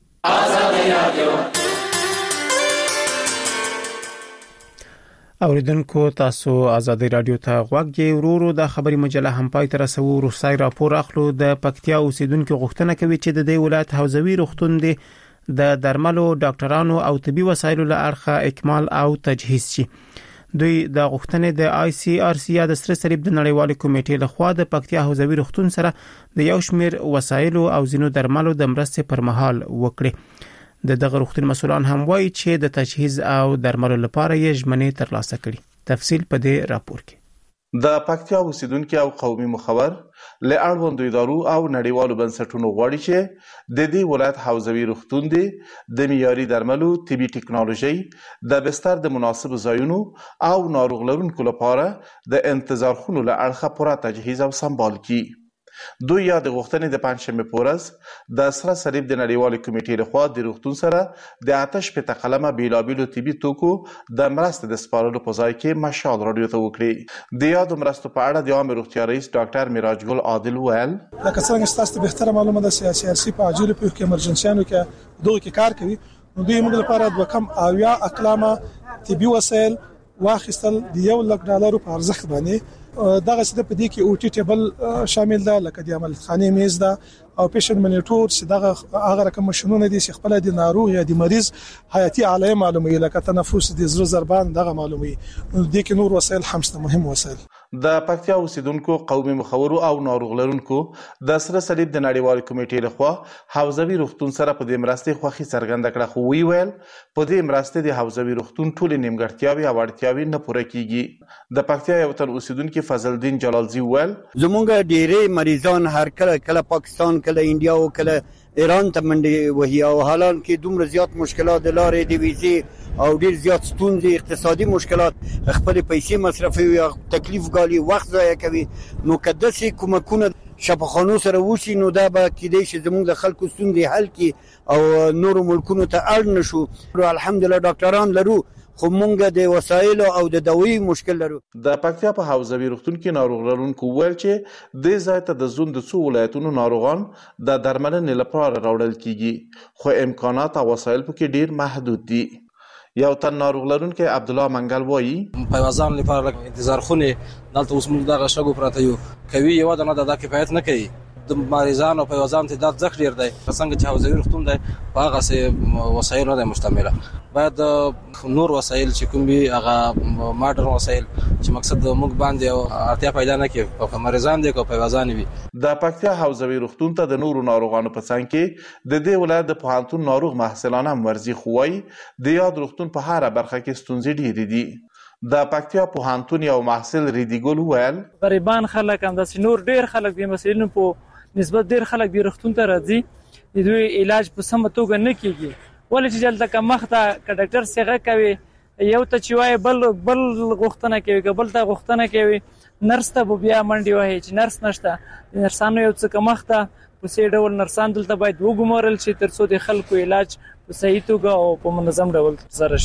اوریدونکو تاسو آزادی رادیو ته غوږ یې. ورورو د خبري مجله هم پای تر رسو روسای راپور اخلو. د پکتیا اوسیدونکو غوښتنه کوي چې د دې ولایت حوزوي روغتون دی د درملو، ډاکټرانو او طبي وسایلو له اړخه اکمال او تجهیز شي. دوی د غوښتنې د آی سی آر سی یا د سره صلیب د نړیوال کمیټې لخوا د پکتیا حوزوي روغتون سره د یو شمیر وسایلو او ځینو درملو د مرستې پر مهال وکړي. د دغه روغتون مسؤلان هم وایي چې د تجهیز او درملو لپاره یې ژمنې ترلاسه کړي. تفصیل په دې راپور کې. د پکتیا اوسیدونکو او قومي مخور له اړوندو ادارو او نړیوالو بنسټونو غواړي چې د دې ولایت حوزوي روغتون دی د معیاري درملو، طبي ټکنالوژي، د بستر د مناسب ځایونو او ناروغ لرونکو لپاره د انتظار خونو له اړخه پوره تجهیز او سمبال کړي. دوی یا د غوښتنې د پنځشنبه په ورځ د سره صلیب د نړیوال کمیټې لخوا د روغتون سره د آتش په قلمه بیلابیلو طبي توکو د مرستې د سپارلو په ځای کې مشال راډیو ته وکړي. د یادو مرستو په اړه د عام روغتیا رئیس ډاکټر میراج ګل عادل ویل لکه څنګه تاسو ته بهتره معلومه ده سیاسي سیاسي په عاجل په کې امرجنسیانو کې دوی کې کار کوي نو دوی موږ لپاره د کم اویا اقلامه طبي وسایل واخیستل د یو لک ډالر په ارزښت باندې. دغه څه په دې کې او ټي ټیبل شامل ده لکه د عمل خانه میز ده او پیشنټ منیټور چې دغه هغه رقم ماشينونه دي چې خپل د ناروغ یا د مریض حیاتي علایم معلومي لکه تنفس د زړه ضربان دغه معلومي. د کې نور وسایل همسته مهم وسایل. د پکتیا اوسیدونکو قومي مخورو او ناروغ لرونکو د سره صلیب د نړیوال کمیټې لخوا حوزوي روغتون سره په دې مرستې خوخي څرګنده کړه، خو وی ویل په دې مرستې د حوزوي روغتون ټول نیمګړتیاوي او اړتیاوي نه پوره کیږي. د پکتیا یو تن اوسیدونکو فضل الدین جلالزی ویل زمونږ ډېری مریضان هر کله کله پاکستان کله انډیا او کله ایران ته منډي وهي او حالان کې دومره زیات مشکلات د لارې د ویزې او ډیر زیات ستونزې اقتصادي مشکلات خپل پیسې مصرفوي او تکلیف غالي وخت ضایع کوي. نو کده سي کومکونه شفاخانو سره وشي نو دا به کېدای شي زموږ د خلکو ستونزې حل کړي او نورو ملکونو ته اړ نشو. الحمدلله ډاکټران لرو خو مونږ د وسایلو او د دوی مشکل لرو. د پکتیا په حوزوي روغتون کې ناروغ لرونکو ویل چې د ځای ته د زوند څو ولایتونو ناروغان د درملنې لپاره راوړل کیږي خو امکانات او وسایل پکې ډیر محدود دي. یو تن ناروغ لرونکي عبد الله منګل وایي پیوازان لپاره انتظار خونه دلته اوس موږ دغه شګو پراته یو کوي یو د نه د کفایت نه کوي. د مریضانو په وزن تعداد ځکه ډیر دی څنګه چې حوزوي روغتون دی په هغه سه وسایل نه مشتمله باید نور وسایل چې کوم وي هغه ماډرن وسایل چې مقصد موږ باندې اړتیا پیدا نه کوي په مریضان دي کو په وزن وي. د پکتیا حوزوي روغتون ته د نورو ناروغانو په څنګ کې د دې ولایت د پوهنتون ناروغ محصلان هم ورزي خوای د یاد روغتون په هر برخه کې ستونزې ډېرې دي. د پکتیا پوهنتون یو محصل ریدیګل ویل غریبان خلک هم د نور ډیر خلک د مسلینو په نسبت ډیر خلک د روغتون ته راځي د دوی علاج په سم توګه نه کیږي ولې چې دلته کوم مخته ک ډاکټر څنګه کوي یو ته چې وای بل بل غوښتنه کوي بل ته غوښتنه کوي نرس ته بیا منډي وای چې نرس نشته نرسانو یو څه کوم مخته په سي ډول نرسان دلته باید وګمورل شي ترڅو د خلکو علاج په صحیح توګه او په منظم ډول سره شي.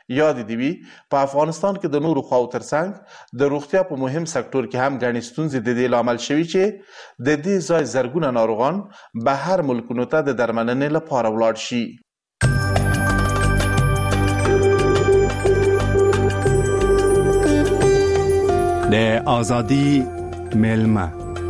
یاد دی وی په افغانستان کې د نورو خواو ترڅنګ د روغتیا په مهم سکتور کې هم غني ستونزې د دې لامل شوي چې د دې ځای زرګونه ناروغان بهر ملکونو ته د درملنې لپاره ولاړ شي. د آزادی ملما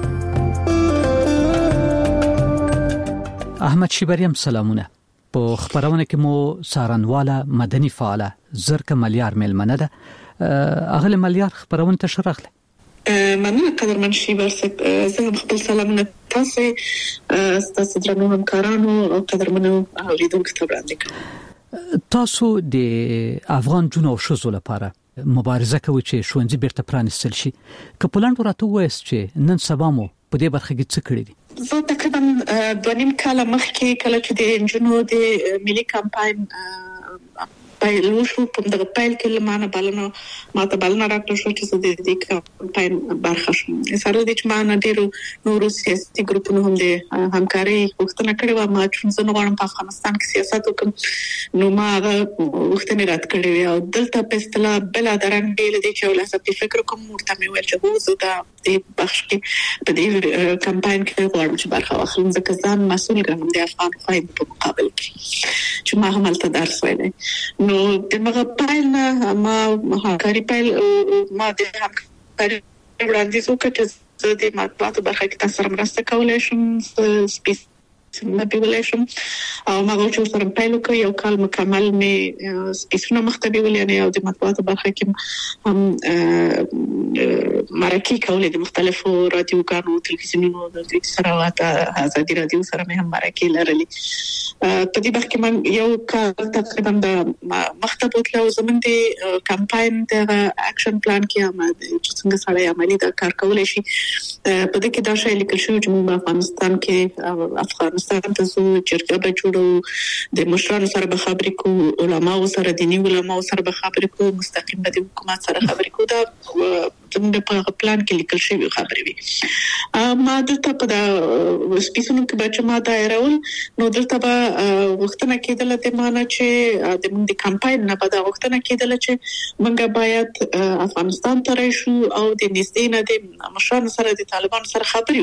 احمد شیبریم سلامونه. په خبرونه کې مو سارنواله مدني فعاله زرکه ملیار ملمنه ده. اغله ملیار خبرونه ته شرخله. مننه قدرمن شیبر صاحب، زه هم خپل سلامونه تاسو تاسو درنو همکارانو او قدرمنو اوریدونکو ته وړاندې کوم. تاسو د افغان جنو شوزو لپاره مبارزه کوي چې شونځي بیرته پرانستل شي. کپلان ورته وایي چې نن سبا مو په دې برخه کې څه کړی دي؟ زه تقریبا دوه نیم کال مخکې کله چې د انجنونو د ملي کمپاین پیل وشو په دغه پیل کې لمانه بلنه ماته بلنه راکړل شو چې زه د دې کمپاین برخه شم. سره د چې ما نه ډیرو نورو سیاسي ګروپونو هم د همکاري غوښتنه کړې و، ما چې زه غواړم په افغانستان کې سیاست وکم، نو ما هغه غوښتنې رات کړې وې او دلته په اصطلاح بل درنګ بیل دي چې ولاسه په فکر کوم ورته مې ویل چې هو زه د دې بخش کې په دې کمپاین کې غواړم چې برخه واخلم، ځکه ځان مسؤل ګڼم د افغان خوایند په مقابل کې چې ما هم هلته درس ویلی. نو دغه پایل نه ما همکاري پیل ما د همکاري وړاندیز وکړ چې زه د مطبوعاتو برخه کې تاسو سره مرسته کولی شم، سپیس نه بیولای شم او ما غوښتل سره پیل وکړ. یو کال مکمل مې سپیسونه مختبي ولې او د مطبوعاتو برخه کې هم مرکې کولې د مختلفو رادیوګانو تلویزیونونو د سره واته ازادي رادیو سره مې هم مرکې لرلې. په دې برخه کې من یو کال تقریبا د مختب وکړ او زموږ د کمپاین د اکشن پلان کې هم چې څنګه سره عملي دا کار کولای شي. په دې کې دا شی لیکل شوی چې موږ په افغانستان کې افغانستان ته زو چرګه به جوړو، د مشرانو سره به خبرې کوو، علماو سره دیني علماو سره به خبرې کوو، مستقیم به د حکومت سره خبرې کوو. دا زموږ په پلان کې لیکل شوی خبرې وي. ما دلته په دا سپیسونو کې به چې ما دایرول نو دلته به وختونه کېدل د مانه چې د موږ د کمپاین نه به دا وختونه کېدل چې موږ باید افغانستان ته راشو او د نږدې نه د مشرانو سره د طالبانو سره خبرې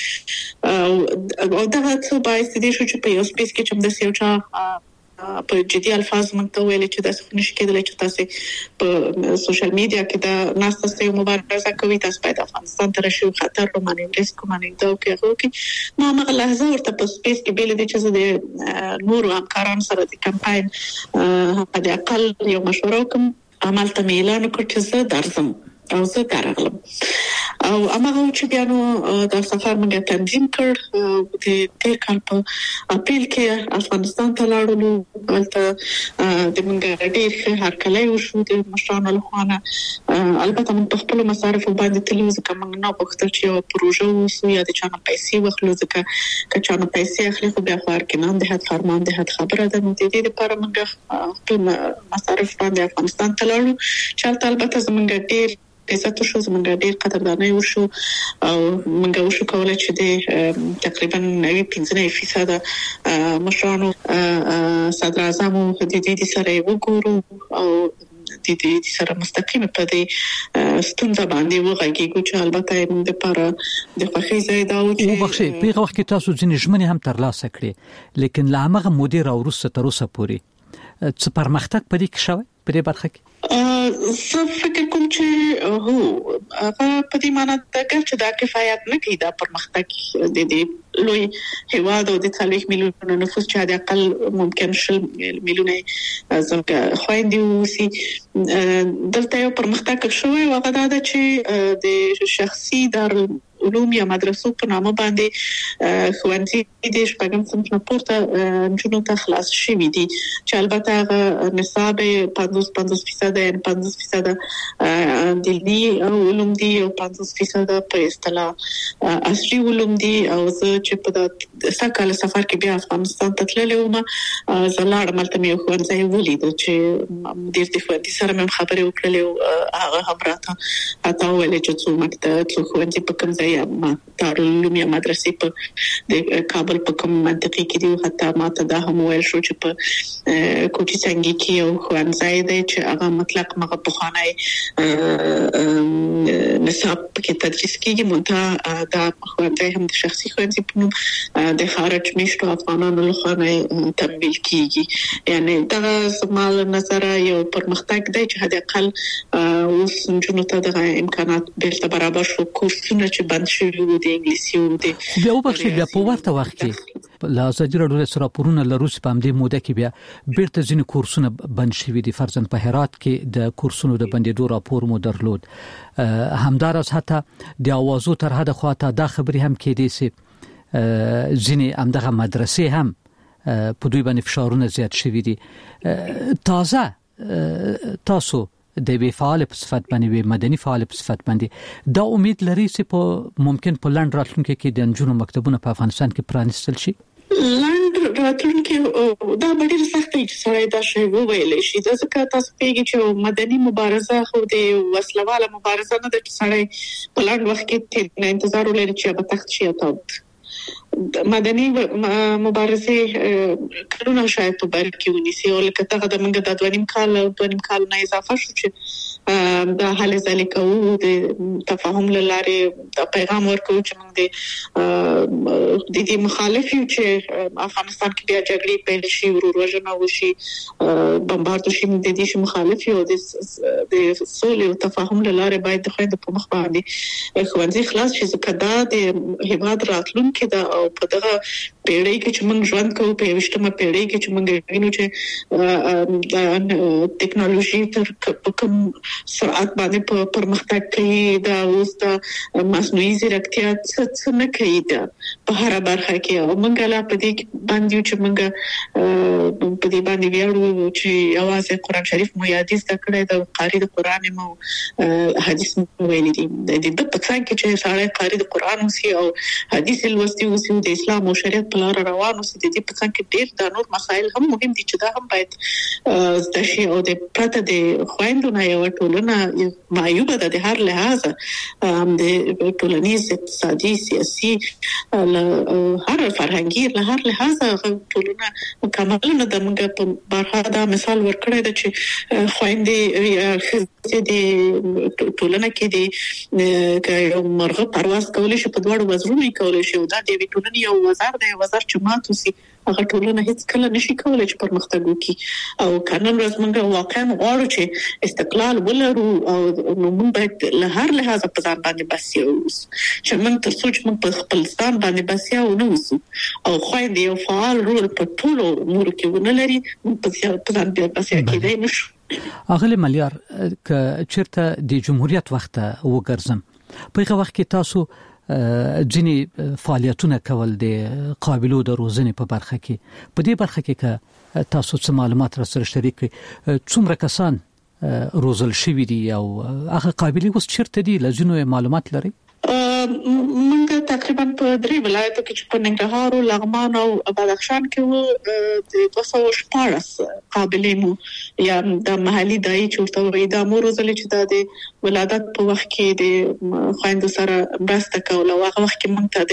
وکړو او دا څه باعث دي چې په یو سپیس کې چې د سیوچا په جدي الفاظ مونږ ویل چې دا څه نشي کېدلی چې تاسو په سوشل میډیا کې دا ناسته سه مبارزه کوي، تاسو باید افغانستان ته راشئ، خطر رو باندې ریسک باندې دا کوي کوي. نو هغه لحظه ورته په سپیس کې بیل دي چې د نورو همکارانو سره د کمپاین په دې اقل یو مشوره کوم. عمل ته اعلان وکړ چې زه درځم او زه درغلم او هغه چې بیا نو د سفر موږ تنظیم کړ. د تیر کال په اپریل کې افغانستان ته لاړو، هلته د موږ ډېر هرکلی وشو د مشرانو له خوا نه. البته موږ په خپلو مصارفو باندې تللو ځکه موږ نه غوښتل چې یوه پروژه ووسو یا د چا نه پیسې واخلو، ځکه که چا نه پیسې اخلي خو بیا خو ارکانان د حد فرمان د حد خبره ده. نو د دې لپاره موږ خپل مصارف باندې افغانستان ته لاړو چې هلته البته زموږ ډېر عزت شو، زمونږ ډېر قدرداني وشو او موږ وشو کولای چې د تقریبا نوي پنځه فیصد مشرانو صدر اعظم د دې سره وګورو او د دې سره مستقیم په دې ستونزه باندې وغږیږو چې البته موږ لپاره د خوښۍ ځای دا و چې وبخښئ په هغه وخت کې تاسو ځینې ژمنې هم ترلاسه کړې، لیکن لا هغه مدیر او وروسته تر اوسه پورې څه پرمختګ پدې کې شوی په دې برخه کې؟ زه فکر کوم چې هو هغه په دې معنی ده چې دا کفایت نه کوي دا پرمختګ د دې لوی هیواد او د څلوېښت میلیونه نفوس چې د اقل ممکن شل میلیونه زموږ خويندې وسی. دلته یو پرمختګ شوی او هغه دا چې د شخصي دار علوم یا مدرسو په نامه باندې ښوونځي د شپږم صنف نه پورته جنو ته خلاص شوي دي چې البته هغه نصاب پنځوس پنځوس فیصد یا پنځوس فیصد دیني علوم دي او پنځوس فیصد په اصطلاح عصري علوم دي. او زه چې په د سکهاله سفر کې بیا افغانستان ته تللی وم، زه لاړم هلته مې یو ښوونځی ولید چې مدیر د ښوونځي سره مې خبرې وکړلې او هغه هم راته حتی وویل چې څو مکتب څو ښوونځي په کوم ځای یا دارالعلوم یا مدرسې په د کابل په کوم منطقه کې دی حتی ماته دا هم ویل شو چې په کوټی څنګه کې یو ښوونځی دی چې هغه مطلق مغه په خانه نصاب کې تدریس کیږي مونته دا ښوونځی هم د شخصي ښوونځي په نوم د خارج میشتو افغانانو لخوا تمویل کیږي یعنی دا زمال نظر یو پرمختګ دی چې حد اقل اوس جنو ته د امکانات بیرته برابر شو کورسونه چې بند شوي وو د انګلیسي او د بیا وبخښي بیا په ورته وخت کې لا ازادي راډیو سره راپورونه لروس په همدې موده کې بیا بیرته ځینې کورسونه بند شوي دي فرضاً په هرات کې د کورسونو د بندیدو راپور مو درلود همدارس حتی د اوازو تر حد خواته دا خبري هم کې دي چې ځینې همدغه مدرسې هم په دوی باندې فشارونه زیات شوي دي تازه تاسو د وی فعال په صفت باندې وی مدني فعال په صفت باندې دا امید لري چې په ممکن په لاند راتلونکي کې د انجونو مکتبونه په افغانستان کې پرانیستل شي لاند راتلونکي دا ډېر سخت دی چې سړی دا شی وویل شي دا ځکه تاسو پیږي چې مدني مبارزه خو د وسلواله مبارزه نه ده چې سړی په لاند وخت کې انتظار ولري چې به تخت شي او مدني مبارزه کلونه شاید په بر کې ونیسي او لکه څنګه د منګه د دویم کال او دویم کال نه اضافه شو چې د حل ذالک او د تفاهم لاره د پیغام ورکو چې موږ د دې مخالف یو چې افغانستان کې بیا جګړې پیل شي وروژنه وشي بمبارد شي د دې مخالف یو د سولې او تفاهم لاره باید د خويند په مخ باندې خوانځي خلاص شي ځکه دا د هیواد راتلونکي دا او په دغه پیړۍ کې چې موږ ژوند کوو په یوشتمه پیړۍ کې چې موږ وینو چې د ټکنالوژي تر کوم سرعت باندې په پرمختګ کوي دا اوس د مصنوعي ځیرکتیا څه نه کوي دا په هر برخه کې او موږ لا په دې باندې چې موږ په دې باندې ویاړو چې اواز قرآن شریف مو یادیز کړی د قاری د قرآن مو حدیث مو ویلي دي د دې په څنګه کې چې سړی قاری د قرآن اوسي او حدیث لوستي اوسي د اسلام او شریعت په لار روان اوسي د دې په څنګه کې ډېر د نور مسایل هم مهم دي چې دا هم باید د شی او د پرته د خويندونو یو ټولنه معیوبه ده د هر لحاظ هم د ټولنیز اقتصادي سیاسي هر فرهنګي له هر لحاظ ټولنه مکمل نه د موږ په برخه دا مثال ورکړی دی چې خويندې د ټولنه کې د یو مرغه پرواز کولای شي په دوړو وزرونه کولای شي دا د ټولنې یو وزر دی وزر چې ماتوسي هغه ټولنه هیڅ کله نشي کولای چې پرمختګ وکړي او قانون رسمنګ واقعا غواړو چې استقلال ولرو او موږ باید له هر لحاظ په ځان باندې بسیا اوسو چې موږ تر څو چې موږ په خپل ځان باندې بسیا ونه اوسو او خويندې یو فعال رول په ټولو امور کې ونه لري په ځان باندې بسیا کېدای نشو اغلی ملیار ک چیرته د جمهوریت وخت وګرځم په هغه وخت کې تاسو ځینې فعالیتونه کول د قابلیت د روزنې په برخه کې په دې برخه کې که تاسو څه معلومات را سره شریک کړئ څومره کسان روزل شوي دي او هغه قابلیت اوس چیرته دي لزینو معلومات لري موږ تقریبا په درې ولایتو کې چې په ننګرهار او لغمان او بدخشان کې وو د دوه سوه شپاړس قابلیت مو یا د محلي دای چې ورته وي د امور روزل چې د ولادت په وخت کې د خويندو سره مرسته کوله او هغه وخت کې موږ ته د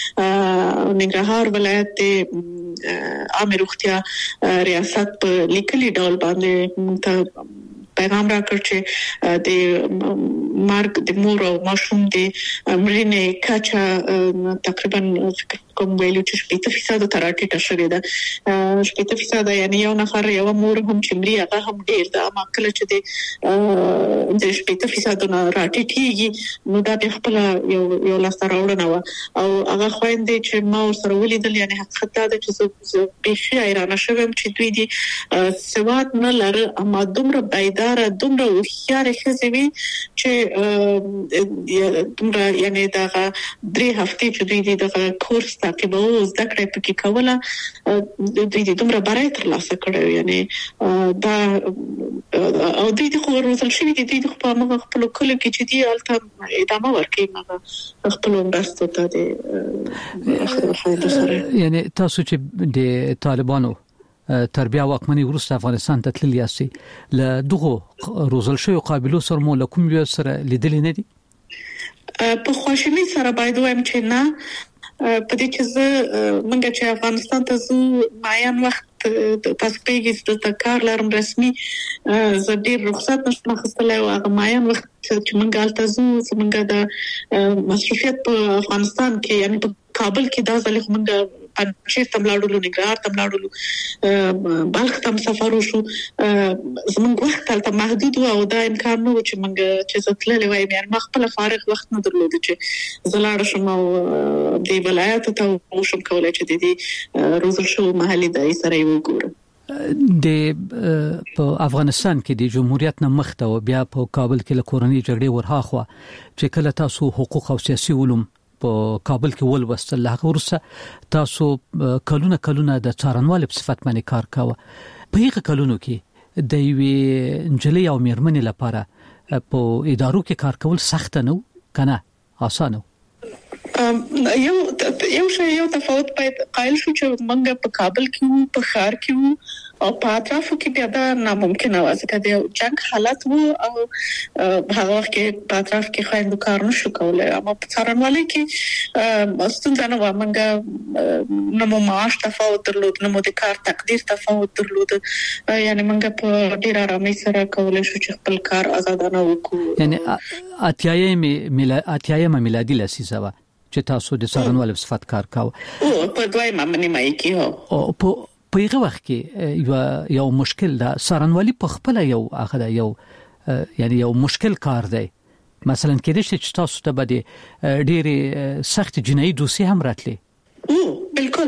ننګرهار ولایت د عامه روغتیا ریاست په لیکلي ډول باندې موږ ته پیغام راکړ چې د مارک د مور او ماشوم د مړینې کچا تقریبا کوم ویلو چې شپږ فیصد تر اټیټه شوې ده شپږ فیصد یعنی یو نفر یو مور هم چې مړی هغه هم ډیر ده ما کله چې د د شپږ فیصد نه راټیټیږي نو دا به خپل یو یو لاس راوړنه او هغه خويندې چې ما سره ولیدل یعنی حقیقت دا چې به شي ایران شوم چې دوی دي سواد نه لري اما دومره بيدار دومره وخیار خزوي چې دومره یعنی دا درې هفته چې دوی دي د کورس تعقیب او زده کړې پکې کوله دوی دې دومره برای تر لاسه کړو یعنی دا او دوی د خو روزل شوی دي دوی په موږ خپل کله کې چې دی الته ادامه ورکړي موږ خپل مرسته ته دي یعنی تاسو چې د طالبانو تربیه واکمنی ورسته افغانستان ته تللی یاستئ له دغه روزل شوی قابلیت سره مو لکم یو سره لیدل نه دي په خوشحالي سره باید وایم چې نه په دې چې زه منګه چې افغانستان ته زو معین وخت تاسو پیګی د کار لرم رسمي زه ډیر رخصت نشم اخیستلای او هغه معین وخت چې منګه الته زو منګه د مصرفیت په افغانستان کې یعنی په کابل کې دا ځل منګه پنځه تملاړو نګرهار تملاړو بلخ تم سفر وشو زموږ وخت تل محدود او دا امکان نو چې منګه چې زتللې وای مې ما خپل فارغ وخت نه درلود چې زلاړ شم او د ولایت ته وشم کولای چې د دې روزل شو محلي د سره وګورم د په افغانستان کې د جمهوریت نه مخته او بیا په کابل کې له کورنۍ جګړې ورهاخوا چې کله تاسو حقوق او سیاسي علوم په کابل کې ولوستل هغه ورسره تاسو کلونه کلونه د څارنوال په صفت باندې کار کاوه په هغه کلونو کې د یوې انجلۍ او میرمنې لپاره په ادارو کې کار کول سخت نه کنه آسان یو یو شی یو تفاوت باید قائل شو چې منګه په کابل کې په خار کې او په اطرافو کې بیا دا ناممکن و ځکه د جنگ حالت وو او هغه وخت کې په اطراف کې خويندو کار نشو کولای اما په څارنوالۍ کې ستونزه نه و منګه نو معاش تفاوت درلود نو د کار تقدیر تفاوت درلود یعنی منګه په ډیر آرامۍ سره کولای شو چې خپل کار آزادانه وکړو یعنی اتیایم میلادي میلادي لسیزه چې تاسو د څارنوال په صفت کار کاوه په دوی ممنه مای کې او په په هغه وخت کې یو یو مشکل ده څارنوالي په خپل یو اخره یو یعنی یو مشکل کار دی مثلا کېدې چې تاسو ته بده ډېری سخت جنایي دوسیه هم راتلي بالکل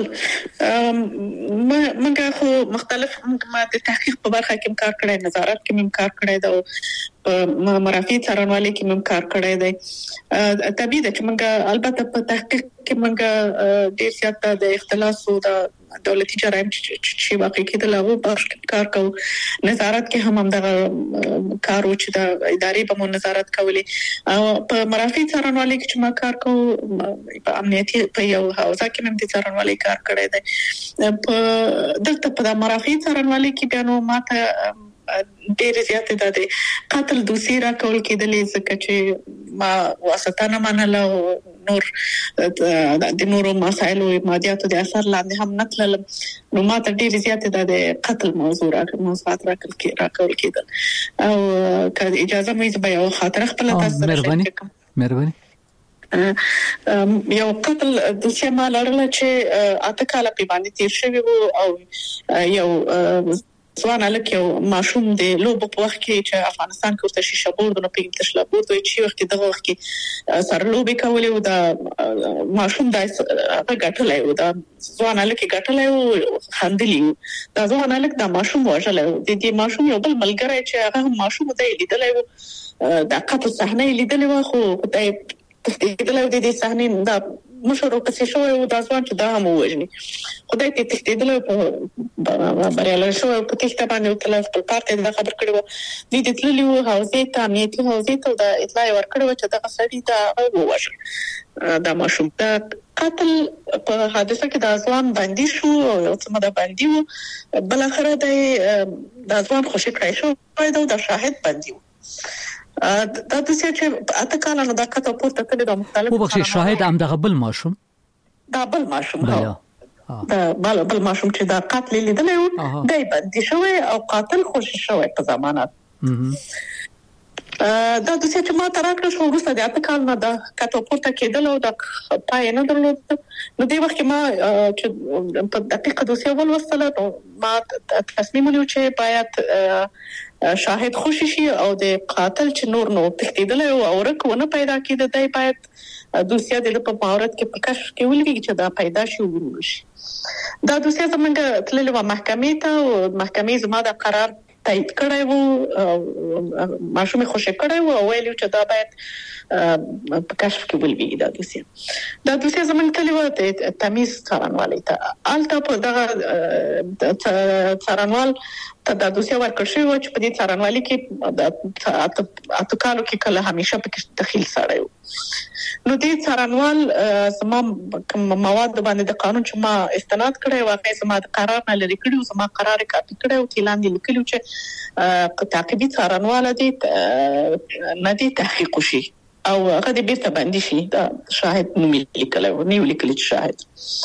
منګه خو مختلف ما د تحقیق په برخه کې کار کړی نظارت کې مم کار کړی دا مرافع څارنوالۍ کې مم کار کړی دی طبيعي ده چې منګه البته په تحقیق کې منګه ډیر زیات د اختلاس او د دولتي جرایم چې واقع کېدل هغه په کار کوو نظارت کې هم هم د کار او چې د ادارې په نظارت کولې او په مرافع څارنوالۍ کې چې ما کار کوو په امنیتي په یو حوزه کې مم د څارنوالۍ کار کړی دی په دلته په مرافع څارنوالۍ کې بیا نو ماته ډېر زیات د قتل دوسیه را کول کېدلې ځکه چې ما واسطه نه منله نور د نورو مسایلو مادیاتو د اثر لاندې هم نتلل نو ما ته ډېر زیات د قتل موضوع راکړ موضوعات راکړ کې راکول کېدل او که اجازه مې به یو خاطر خپل تاسو مهرباني مهرباني یو قتل دوسیه ما لرله چې اته کاله په باندې تیر شوی وو او یو ځوان الک یو ماشوم د لوبو په وخت کې چې افغانستان کې ورته شیشه بورد نو پېم تشلا بورد وي چې وخت دغه وخت کې سره لوبي کولې او دا ماشوم دای هغه غټلای او دا ځوان الک غټلای او خندلی دا ځوان الک دا ماشوم وژلای د دې ماشوم یو بل ملګری چې هغه ماشوم ته لیدلای و دا قتل صحنه لیدلې و خو دای تخدیدلای د دې صحنه دا مشورو کسي شو او د ځوان چې دا هم وژني خدای ته تخدیدل په بریاله شو په تخته باندې تل خپل پارتي د خبر کړو د دې تللی وو حوزه ته امنیتي حوزه ته د اطلاع ورکړو چې دا سړی دا وژل دا ماشوم دا قتل په حادثه کې د ځوان باندې شو او یو څه مده باندې وو بل اخر د ځوان خوشی کړی شو دا د شاهد باندې وو دا د څه چې اته کال نه دا کته پورته کړی د مختلف او بخښي شاهد هم د بل ماشوم دا بل ماشوم دا بل بل ماشوم چې دا قتل لیدل یو دای باندې شوی او قاتل خوشی شوی په ضمانت دا د څه چې ما تراکړ شو ورسته د اته کال نه دا کته پورته کېدل او د پای نه درلود نو دی وخت ما چې په دقیقه دوسیه ولوستله ما تصمیم ونیو چې باید شاهد خوشی شي او د قاتل چې نور نو تخدیدل او ورکونه پیدا کېده دی باید دوسیه د په مهارت کې په کشف کې ولګي چې دا پیدا شي ورول شي دا دوسیه زمونږ تللی و محکمې ته او محکمې زما د قرار تایید کړی وو ماشوم خوشی کړی وو او ویلو چې دا باید په کشف کې ولګي دا دوسیه دا دوسیه زمونږ تللی و د تمیز څارنوالۍ ته الته په دغه څارنوال ته دا دوسیه ورکړ شوی و چې په دې څارنوالۍ کې اته کالو کې کله همیشه پکې دخیل سره و نو دې څارنوال زما مواد باندې د قانون چې ما استناد کړی واقعي زما د قرار نه لري کړی زما قرار کاپی کړی او تلاندې لیکلو چې تعقیبي څارنوال دې نه دي تحقیق شي او هغه د بیرته باندې شي دا شاهد نوم لیکلی و نیو لیکلی شاهد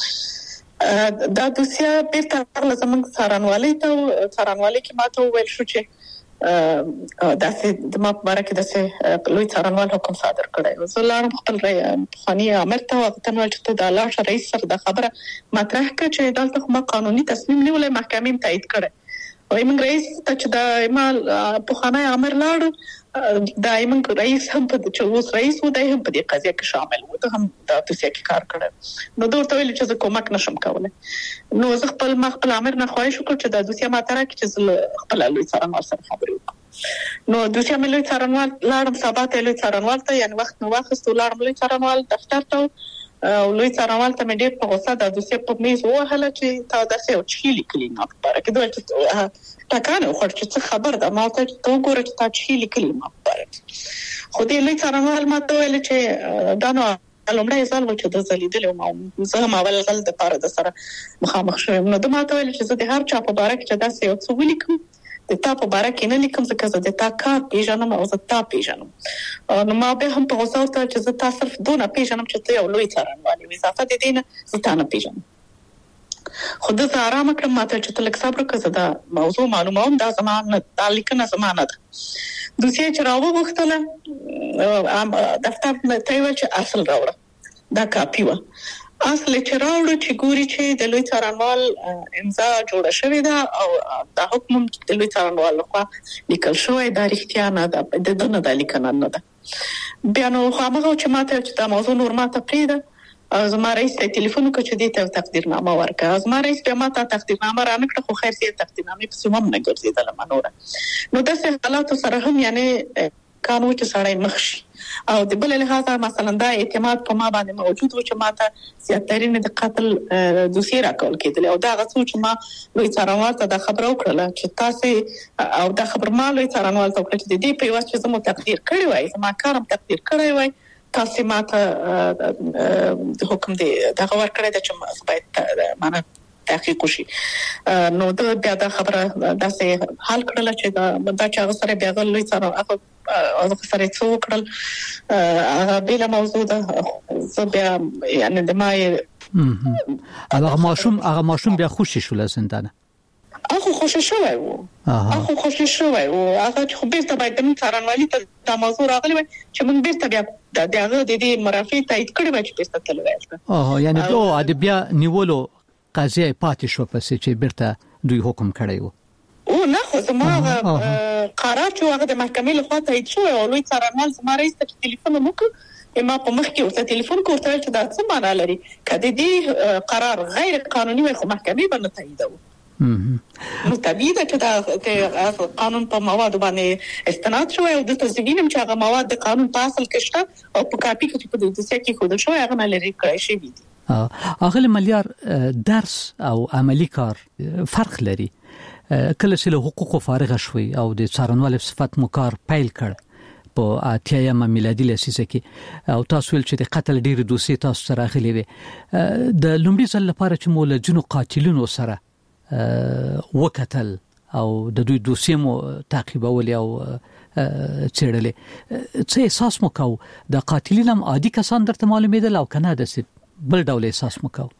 دا دوسیه بیرته لازم څارنوالۍ ته څارنوالۍ کې ماته ویل شو چې داسې د ما په باره کې داسې لوی څارنوال حکم صادر کړی و. زه لاړم خپل پخواني امر ته هغه ته مې ویل چې ته د لاړ شه رئیس سره دا خبره مطرح کړه چې دلته خو ما قانوني تصمیم نیولی محکمې هم تایید کړی وایي موږ رئیس ته چې دا ما پخوانی امر لاړ دا موږ رئیس هم په چې اوس رئیس و دی هم په دې قضیه کې شامل و ته هم دا توصیه کې کار کړی نو دوی ورته ویل چې زه کومک نشم کولی نو زه خپل ما خپل امر نه خواهش وکړ چې دا دوسیه ماته راکړي چې زه خپل لوی څارنوال سره خبرې وکړم نو دوسیه مې لوی څارنوال لاړم سبا ته لوی څارنوال ته یعنی وخت نو واخیست لاړم لوی څارنوال دفتر ته او لوی څارنوال ته مې ډېر په غوسه د دوسیه په میز ووهله چې تا داسې یو چي لیکلي ما په باره کې دوی چې ټاکنه وخوړ چې څه خبر ده ما ته ته وګوره چې تا چي لیکلي ما په باره کې خو دې لوی څارنوال ما ته ویل چې دا نو لومړی ځل و چې د زلیدل او زه هم اول ځل د پاره د سره مخامخ شوم نو د ما ته ویل چې زه د هر چا په باره کې چې داسې یو څه ولیکم د تا په باره کې نه لیکم ځکه زه د تا کار پیژنم او زه تا پیژنم نو ما به هم په غوسه ورته چې زه تا صرف دونه پیژنم چې ته یو لوی څارنوال یې اضافه د دې نه زه تا نه پیژنم خو د زه آرام کړم ماته چې ته لږ صبر وکړه زه دا موضوع معلوموم دا زما نه دا لیکنه زما نه ده دوسیه چې راوغوښتله دفتر ته یې ویل چې اصل راوړه دا کاپي وه اصل چې راوړو چې ګوري چې د لوی څارنوال امضا جوړه شوې ده او دا حکم د لوی څارنوال لخوا لیکل شوی دا رښتیا نه ده د دنه د لیکنه نه ده بیا نو خامخا چې ماته چې دا موضوع نور ماته پریده زما رئیس ته ټلیفون وکړ چې دې ته تقدیرنامه ورکړه زما رئیس بیا ماته تقدیرنامه رانکړه خو خیر سي تقدیرنامه په سمم نه ګرځیدله منوره نو داسې حالاتو سره هم یعنی قانون چې سړی مخ شي او د بل لحاظ مثلا دا اعتماد په ما باندې موجود و چې ماته زیاترین د قتل دوسیه راکول کېدل او دا غوښتل چې ما لوی څارنوال ته دا خبر وکړه چې تاسو او دا خبر ما لوی څارنوال ته وکړه چې د دې په واسطه چې زموږ تقدیر کړی وای زما کارم تقدیر کړی وای تاسو ماته د حکم دی دا خبر کړی چې باید معنا تحقیق وشي نو دا بیا دا خبره داسې حل کړل چې دا دا چې هغه سره بیا لوی څارنوال هغه سره څو کړل هغه بل موضوع ده زه بیا یعنی د ما هغه ماشوم هغه ماشوم بیا خوشی شو لسندانه هغه خوشی شوی وو هغه خوشی شوی وو هغه خو بیرته باید د څارنوالۍ ته دا موضوع راغلی وي چې موږ بیرته بیا د هغه د دې مرافع تایید کړی وي چې بیرته تللی اه یعنی دوه د بیا نیولو قضیه پاتې شو پسې چې بیرته دوی حکم کړی وو او نه خو زما قرار چې هغه د محکمې لخوا تایید شو او لوی څارنوال زما رئیس ته ټلیفون وکړ ما په مخ کې ورته ټلیفون کوته چې دا څه معنا لري کله دې قرار غیر قانوني وي خو محکمې باندې تاییدو نو طبيعي ده چې دا قانون په مواد باندې استناد شوی او د تزوینم چې هغه مواد د قانون په اصل کې شته او په کاپي کې په دې ځکه کې خود شوی هغه نه لري کړی شي دي اغل مليار درس او عملی کار فرق لري کله چې له حقوقو فارغ شوي او د څارنوال صفات مکار پیل کړ په اتیا میلادي لسیزه کې او تاسو ول چې د قتل ډیر دوسیه تاسو سره غلي وي د لومړي ځل لپاره چې مول جنو قاتلونو سره وکتل او د دوی دوسیه مو تعقیبول او چیرلې څه احساس مو کو د قاتلینم عادي کسان درته معلومېدل او کنه د بل ډول احساس مو کو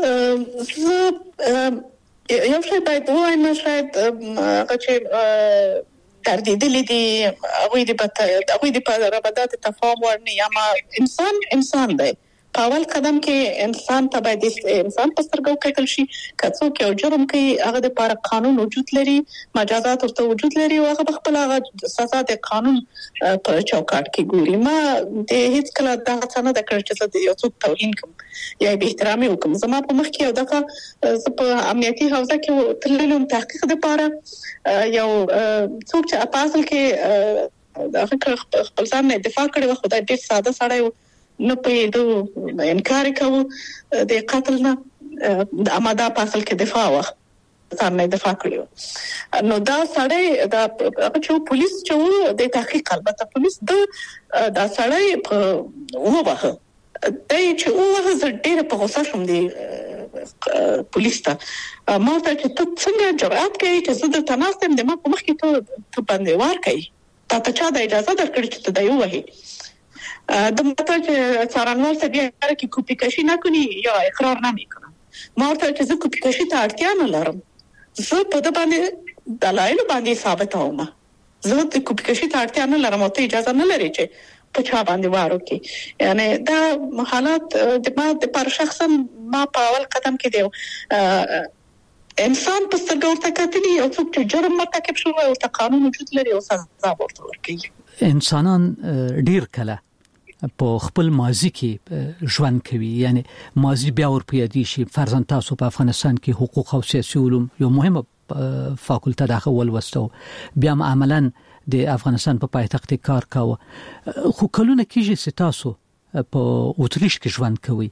یو شی باید وایم شاید هغه چې تردیدلې دي هغه دې په هغه دې په رابطه تفاهم ورني یا ما انسان انسان دی په اول قدم کې انسان ته باید انسان په سترګو کتل شي کڅو کې او جرم کوي هغه د لپاره قانون وجود لري مجازات ورته وجود لري او هغه خپل هغه سزا د قانون په چوکاټ کې ګوري ما د هیڅ کله دا څه نه د کړ چې د یو څوک توهین کوم یا به احترام وکم زما په مخ کې یو دغه په امنیتي حوزه کې تللم تحقیق د لپاره یو څوک چې په اصل کې هغه خپل ځان نه دفاع کړي و خدای ډېر ساده سړی نو په دې انکار کوو د قتل نه د اماده په اصل کې دفاع وخت ځان نه دفاع کړو نو دا سړی دا چې پولیس چې د تحقیق البته پولیس د دا سړی ووهه دای چې ووهه ډېر په غوسه شوم دی پولیس ته ما ته چې ته څنګه جرأت کوي چې زه د تناستم د ما په مخ کې ته باندې وار کوي تا ته چا د اجازه درکړې چې ته دا یو وهي د ماته چې څارنوال ته بیا کې کوپی کشي نه کوي یا اقرار نه میکنم. ما ورته چې زه کوپی کشي ته اړتیا نه لرم، زه په د باندې دلایل باندې ثابت اومه، زه د کوپی کشي ته اړتیا نه لرم او ته اجازه نه لري چې په چا باندې وارو کې. یعنی دا حالات د ما د پر شخصا ما په اول قدم کې دی انسان په سترګو ورته کتلی او څوک چې جرم مرتکب شوی او ته قانون وجود لري او سزا ورته ورکوي. انسانان ډیر کله په خپل ماضي کې ژوند کوي، یعنی ماضي بیا ورپیادي شي. فرضاً تاسو په افغانستان کې حقوق او سیاسي علوم یو مهمه فاکولته داخل ولوستو، بیا عملاً د افغانستان په پایتخت کار کاوه، خو کلونه کېږي چې تاسو په اوتریش کې ژوند کوي.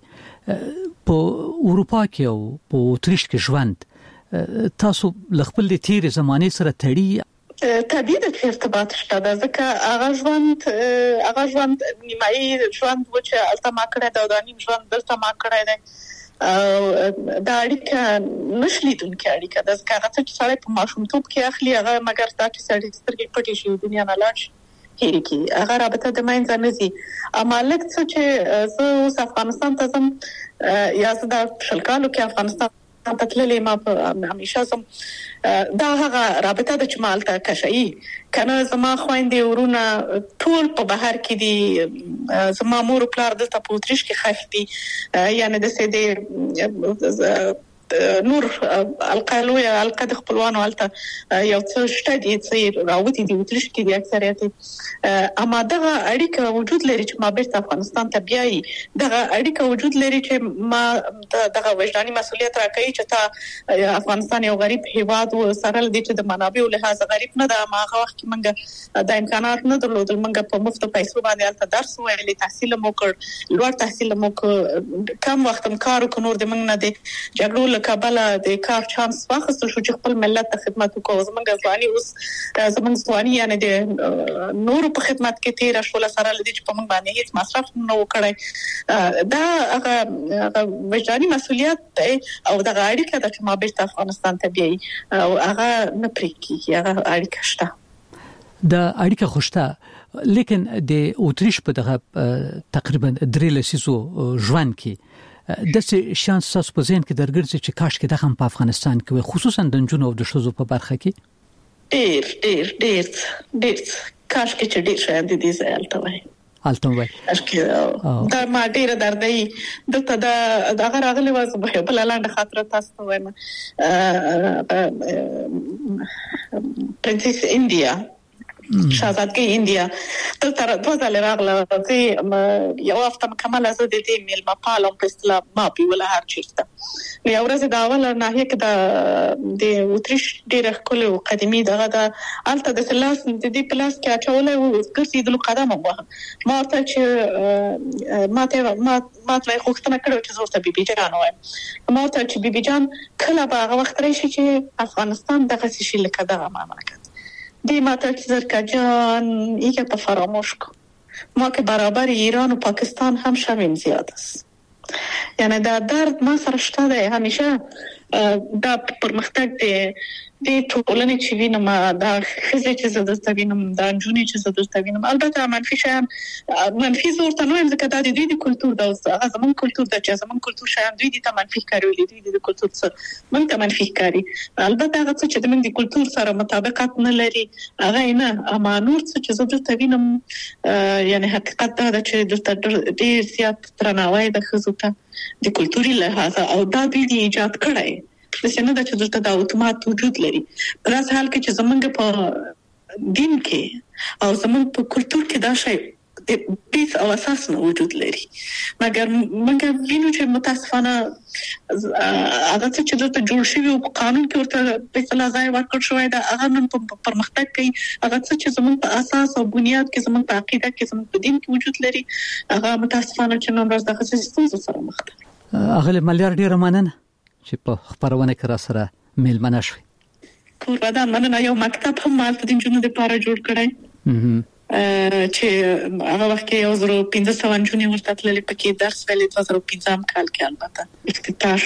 په اروپا کې او په اوتریش کې ژوند تاسو لخپل د تیر زمانه سره تړي طبيعي د ارتباط شته د ځکه هغه ژوند هغه ژوند نیمایي ژوند و چې الته ما کړی دا د نیم ژوند دلته ما کړی دی او دا اړیکه نشلیدونکې اړیکه د ځکه هغه چې سړی په ماشومتوب کې اخلي هغه مګر دا چې سړی سترګې پټې شي دنیا نه لاړ شي هېري کی هغه رابطه د مینځ نه زی امالک چې زه اوس افغانستان ته زم یا زه د شلکالو کې افغانستان ته تللې ما په همیشه زم دا هغه رابطه د چمالته کشي کنه زما خويندې ورونه ټول په بهر کې دي، زما مور او پلار د تپوتریش کې خښ دي، یعنی د سیدې نور القالو یا القد خپلوانو الته یو څه شته دي چې راوتی دي وترش کې دي اکثریت اما دغه اړیکه وجود لري چې ما بیرته افغانستان ته بیاي، دغه اړیکه وجود لري چې ما دغه وجداني مسؤلیت راکړي چې تا افغانستان یو غریب هیواد و سره د دې د منابعو لحاظ غریب نه ده، ما هغه وخت کې منګه د امکانات نه درلودل، منګه په مفت پیسو باندې الته درس ویلې، تحصیل مو کړ، لوړ تحصیل مو کړ، کم وخت کار وکړ، نور د منګ نه دي جګړو کابل د کار چانس واخیستل شو چې خپل ملت ته خدمت وکړو. زمونږ ځواني اوس زمونږ ځواني یعنی د نور په خدمت کې تیر شول سره لدی چې په موږ باندې هیڅ مصرف نه وکړي. دا هغه وجداني مسؤلیت او د اړیکه د چې ما بیرته افغانستان ته بیاي او هغه نه پریکي هغه اړیکه شته د اړیکه خوشته، لیکن د اوتریش په دغه تقریبا درې لسیزو ژوند کې د څه شانس تاسو په ذهن کې درګرځي چې کاش کې دغه په افغانستان کې خصوصا د جنونو او د شوزو په برخه کې ډېر ډېر ډېر ډېر کاش کې چې ډېر شاید دې ځای الته وای الته وای کاش کې دا ما ډېر دردې دلته دا دغه راغلی و زه په بل لاندې خاطر تاسو وایم پرنسس انډیا شاهزادګۍ انډیا دلته دوه ځله راغله، چې یو هفته مکمل زه د دې میلمه پالم په اصطلاح ما پیوله هر چیرته. یو ورځ دا اوله ناحیه کې د د اوتریش ډیره ښکلې او قدیمي دغه د الته د سلاس د دې پلاس کې اچولې او ګرځېدلو قدم وه. ما ته چې ما ته ما ما ته خوښتنه کړو چې زه ورته بیبي جان وایم، ما ته چې بیبي جان کله به هغه وخت راشي چې افغانستان دغه شي لکه دغه مملکت دی ماته چې زرکا جان یکی تا فراموش کن، ما که برابر ایران و پاکستان هم شویم زیاد است. یعنی دا درد ما سره شته ده، همیشه دا پرمختګ دی د ټولنې چې وینم، دا خزه چې زه درته وینم، دا جونې چې زه درته وینم، البته منفي شیان منفي زور ته نه یم ځکه دا د دوی د کلتور دا هغه زمون کلتور د چې زمون کلتور شیان دوی د منفي کاری دوی د کلتور سره مونږ ته منفي کاری، البته هغه څه چې د موږ د کلتور سره مطابقت نه لري هغه نه، اما نور څه چې زه درته وینم یعنی حقیقت دا چې درته ډېر زیات درناوی د خزو ته د کلتوري لحاظ او دا دوی د ایجاد کړی د سینه د چې دلته د اتومات وجود لري. په داس حال کې چې زمونږ په دین کې او زمونږ په کلتور کې دا شی د بیس او اساس نه وجود لري، مګر موږ وینو چې متاسفانه هغه چې دلته جوړ شوی او قانون کې ورته په اصطلاح ځای ورکړ شوی دا هغه نن په پرمختګ کوي، هغه چې زمونږ په اساس او بنیاد کې زمونږ په عقیده کې زمونږ په دین کې وجود لري هغه متاسفانه چې نن ورځ دغه څه سره مخ ده. هغه مليار ډیر مننه چې په خبرونه کې را سره میلمنه شوي. کوربه دا مننه. یو مکتب هم مالته د جنونو لپاره جوړ کړی چې هغه وخت کې یو زرو پنځه سوه جنونې ورته تللې، پکې درس ویلې دوه زره پنځم کال کې البته افتتاح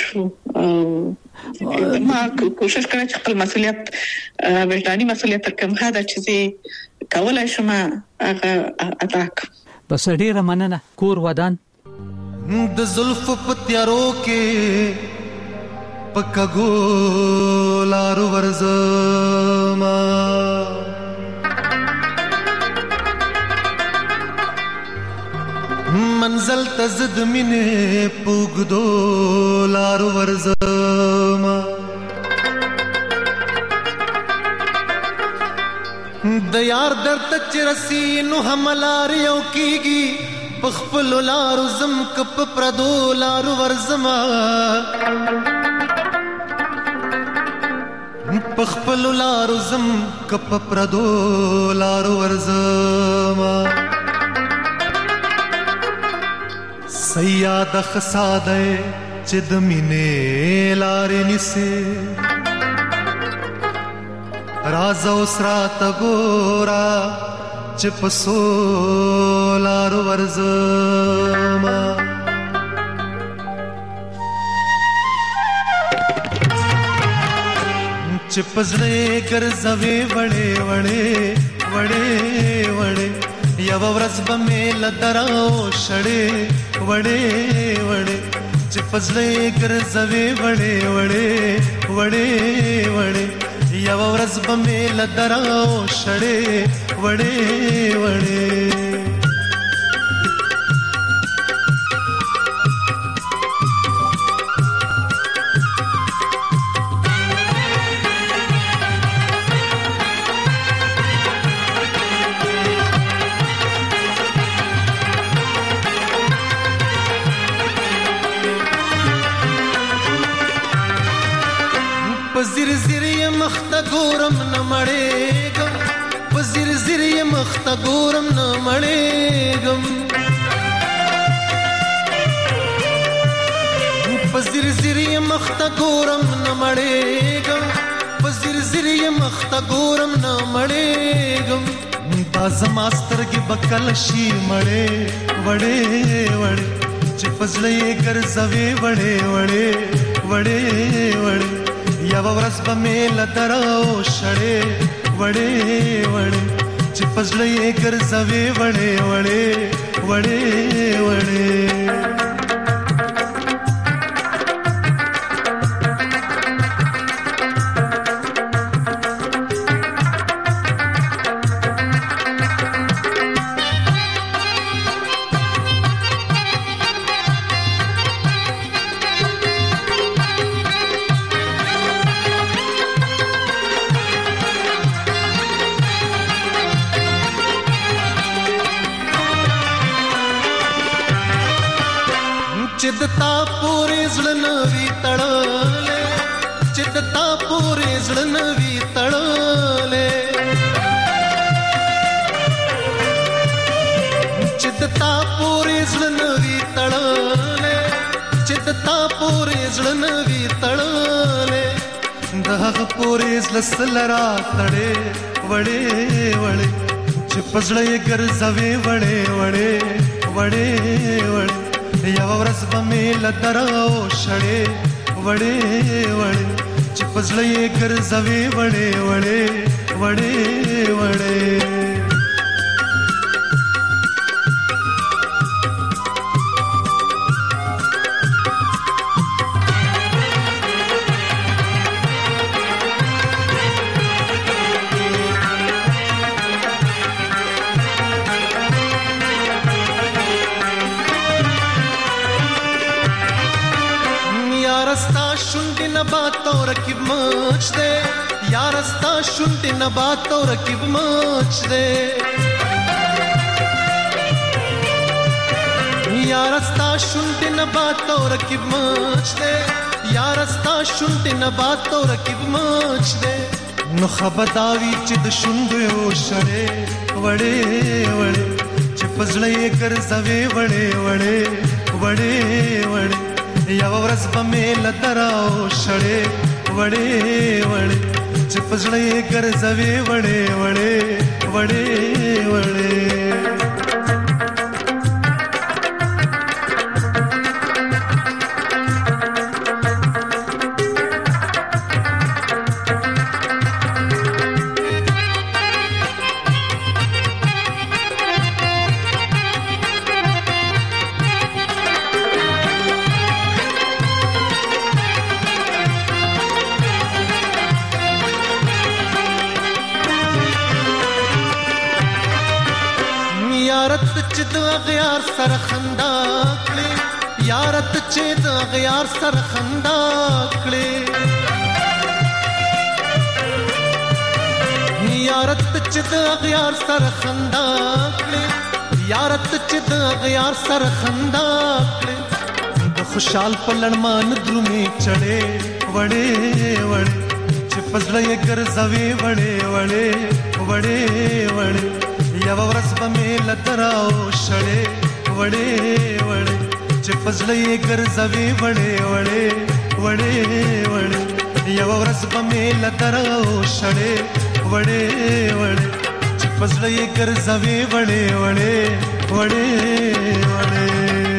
شو. ما کوشش کړم چې خپل مسؤلیت وجداني مسؤلیت کوم هدا چې زه کولای شم هغه ادا کړم. بس ډیره مننه. کور ودان د زلف پتیارو کې پکګو لارو ورزما منزل تزد مینه پوګدو لارو ورزما د یار درد چرسی نو هملار یو کیږي پخپل لارو زم کپ پردو لارو ورزما پخپل لارو زم کپ پردو لارو ورزما سیاد خساده چې د مینې لارې نیسه راز اوس رات ګورا چې پسو لارو ورزما چې پزړې ګرځوي وړې وړې وړې وړې یو ورځ به مې لدراو شړې وړې وړې چې پزړې ګرځوي وړې وړې وړې وړې یو ورځ به مې لدراو شړې وړې وړې پزیر زیر یم مخته ګورم نه مړېږم پزیر زیر یم مخته ګورم نه مړېږم پزیر زیر یم مخته ګورم نه مړېږم پزیر زیر یم مخته ګورم نه مړېږم باز ماستر کې بکل شي مړې وړې وړې چې پزړې ګرځوي وړې وړې وړې وړې یو ورځ به مې لدراو شړې وړې وړې چې پزړې ګرځوي وړې وړې وړې وړې चिदता पूरे जलनवी तड़ले चिदता पूरे जलनवी तड़ले चिदता पूरे जलनवी तड़ले चिदता पूरे जलनवी तड़ले दह पूरे जलसलरा तड़े वड़े वड़े चिपजड़े गरजवे वड़े वड़े वड़े वड़े یو ورځ به مې لدراو شړې وړې وړې چې پزړې ګرځوي وړې وړې وړې وړې نباتو رکیب مچ دے یارستا شونټ نباتو رکیب مچ دے یارستا شونټ نباتو رکیب مچ دے یارستا شونټ نباتو رکیب مچ دے نو خبرداوی چې د شونډو یو شړې وړې وړې چې پزړې ګرځوي وړې وړې وړې وړې یو ورځ به مې لدراو شړې وړې وړې چې پزړې ګرځوي وړې وړې وړې وړې غیار سره خندا کړې یارت چې د غیار سره خندا کړې یارت چې د غیار سره خندا کړې یارت چې د غیار سره خندا کړې د خوشحال په لړمان درومې چړې وړې وړې چې پزړه یې ګرځوي وړې وړې وړې وړې یو ورځ به مې لدراو شړې وړې وړې چې پزړه یې ګرځوي وړې وړې وړې وړې یو ورځ به مې لدراو شړې وړې وړې چې پزړه یې ګرځوي وړې وړې وړې وړې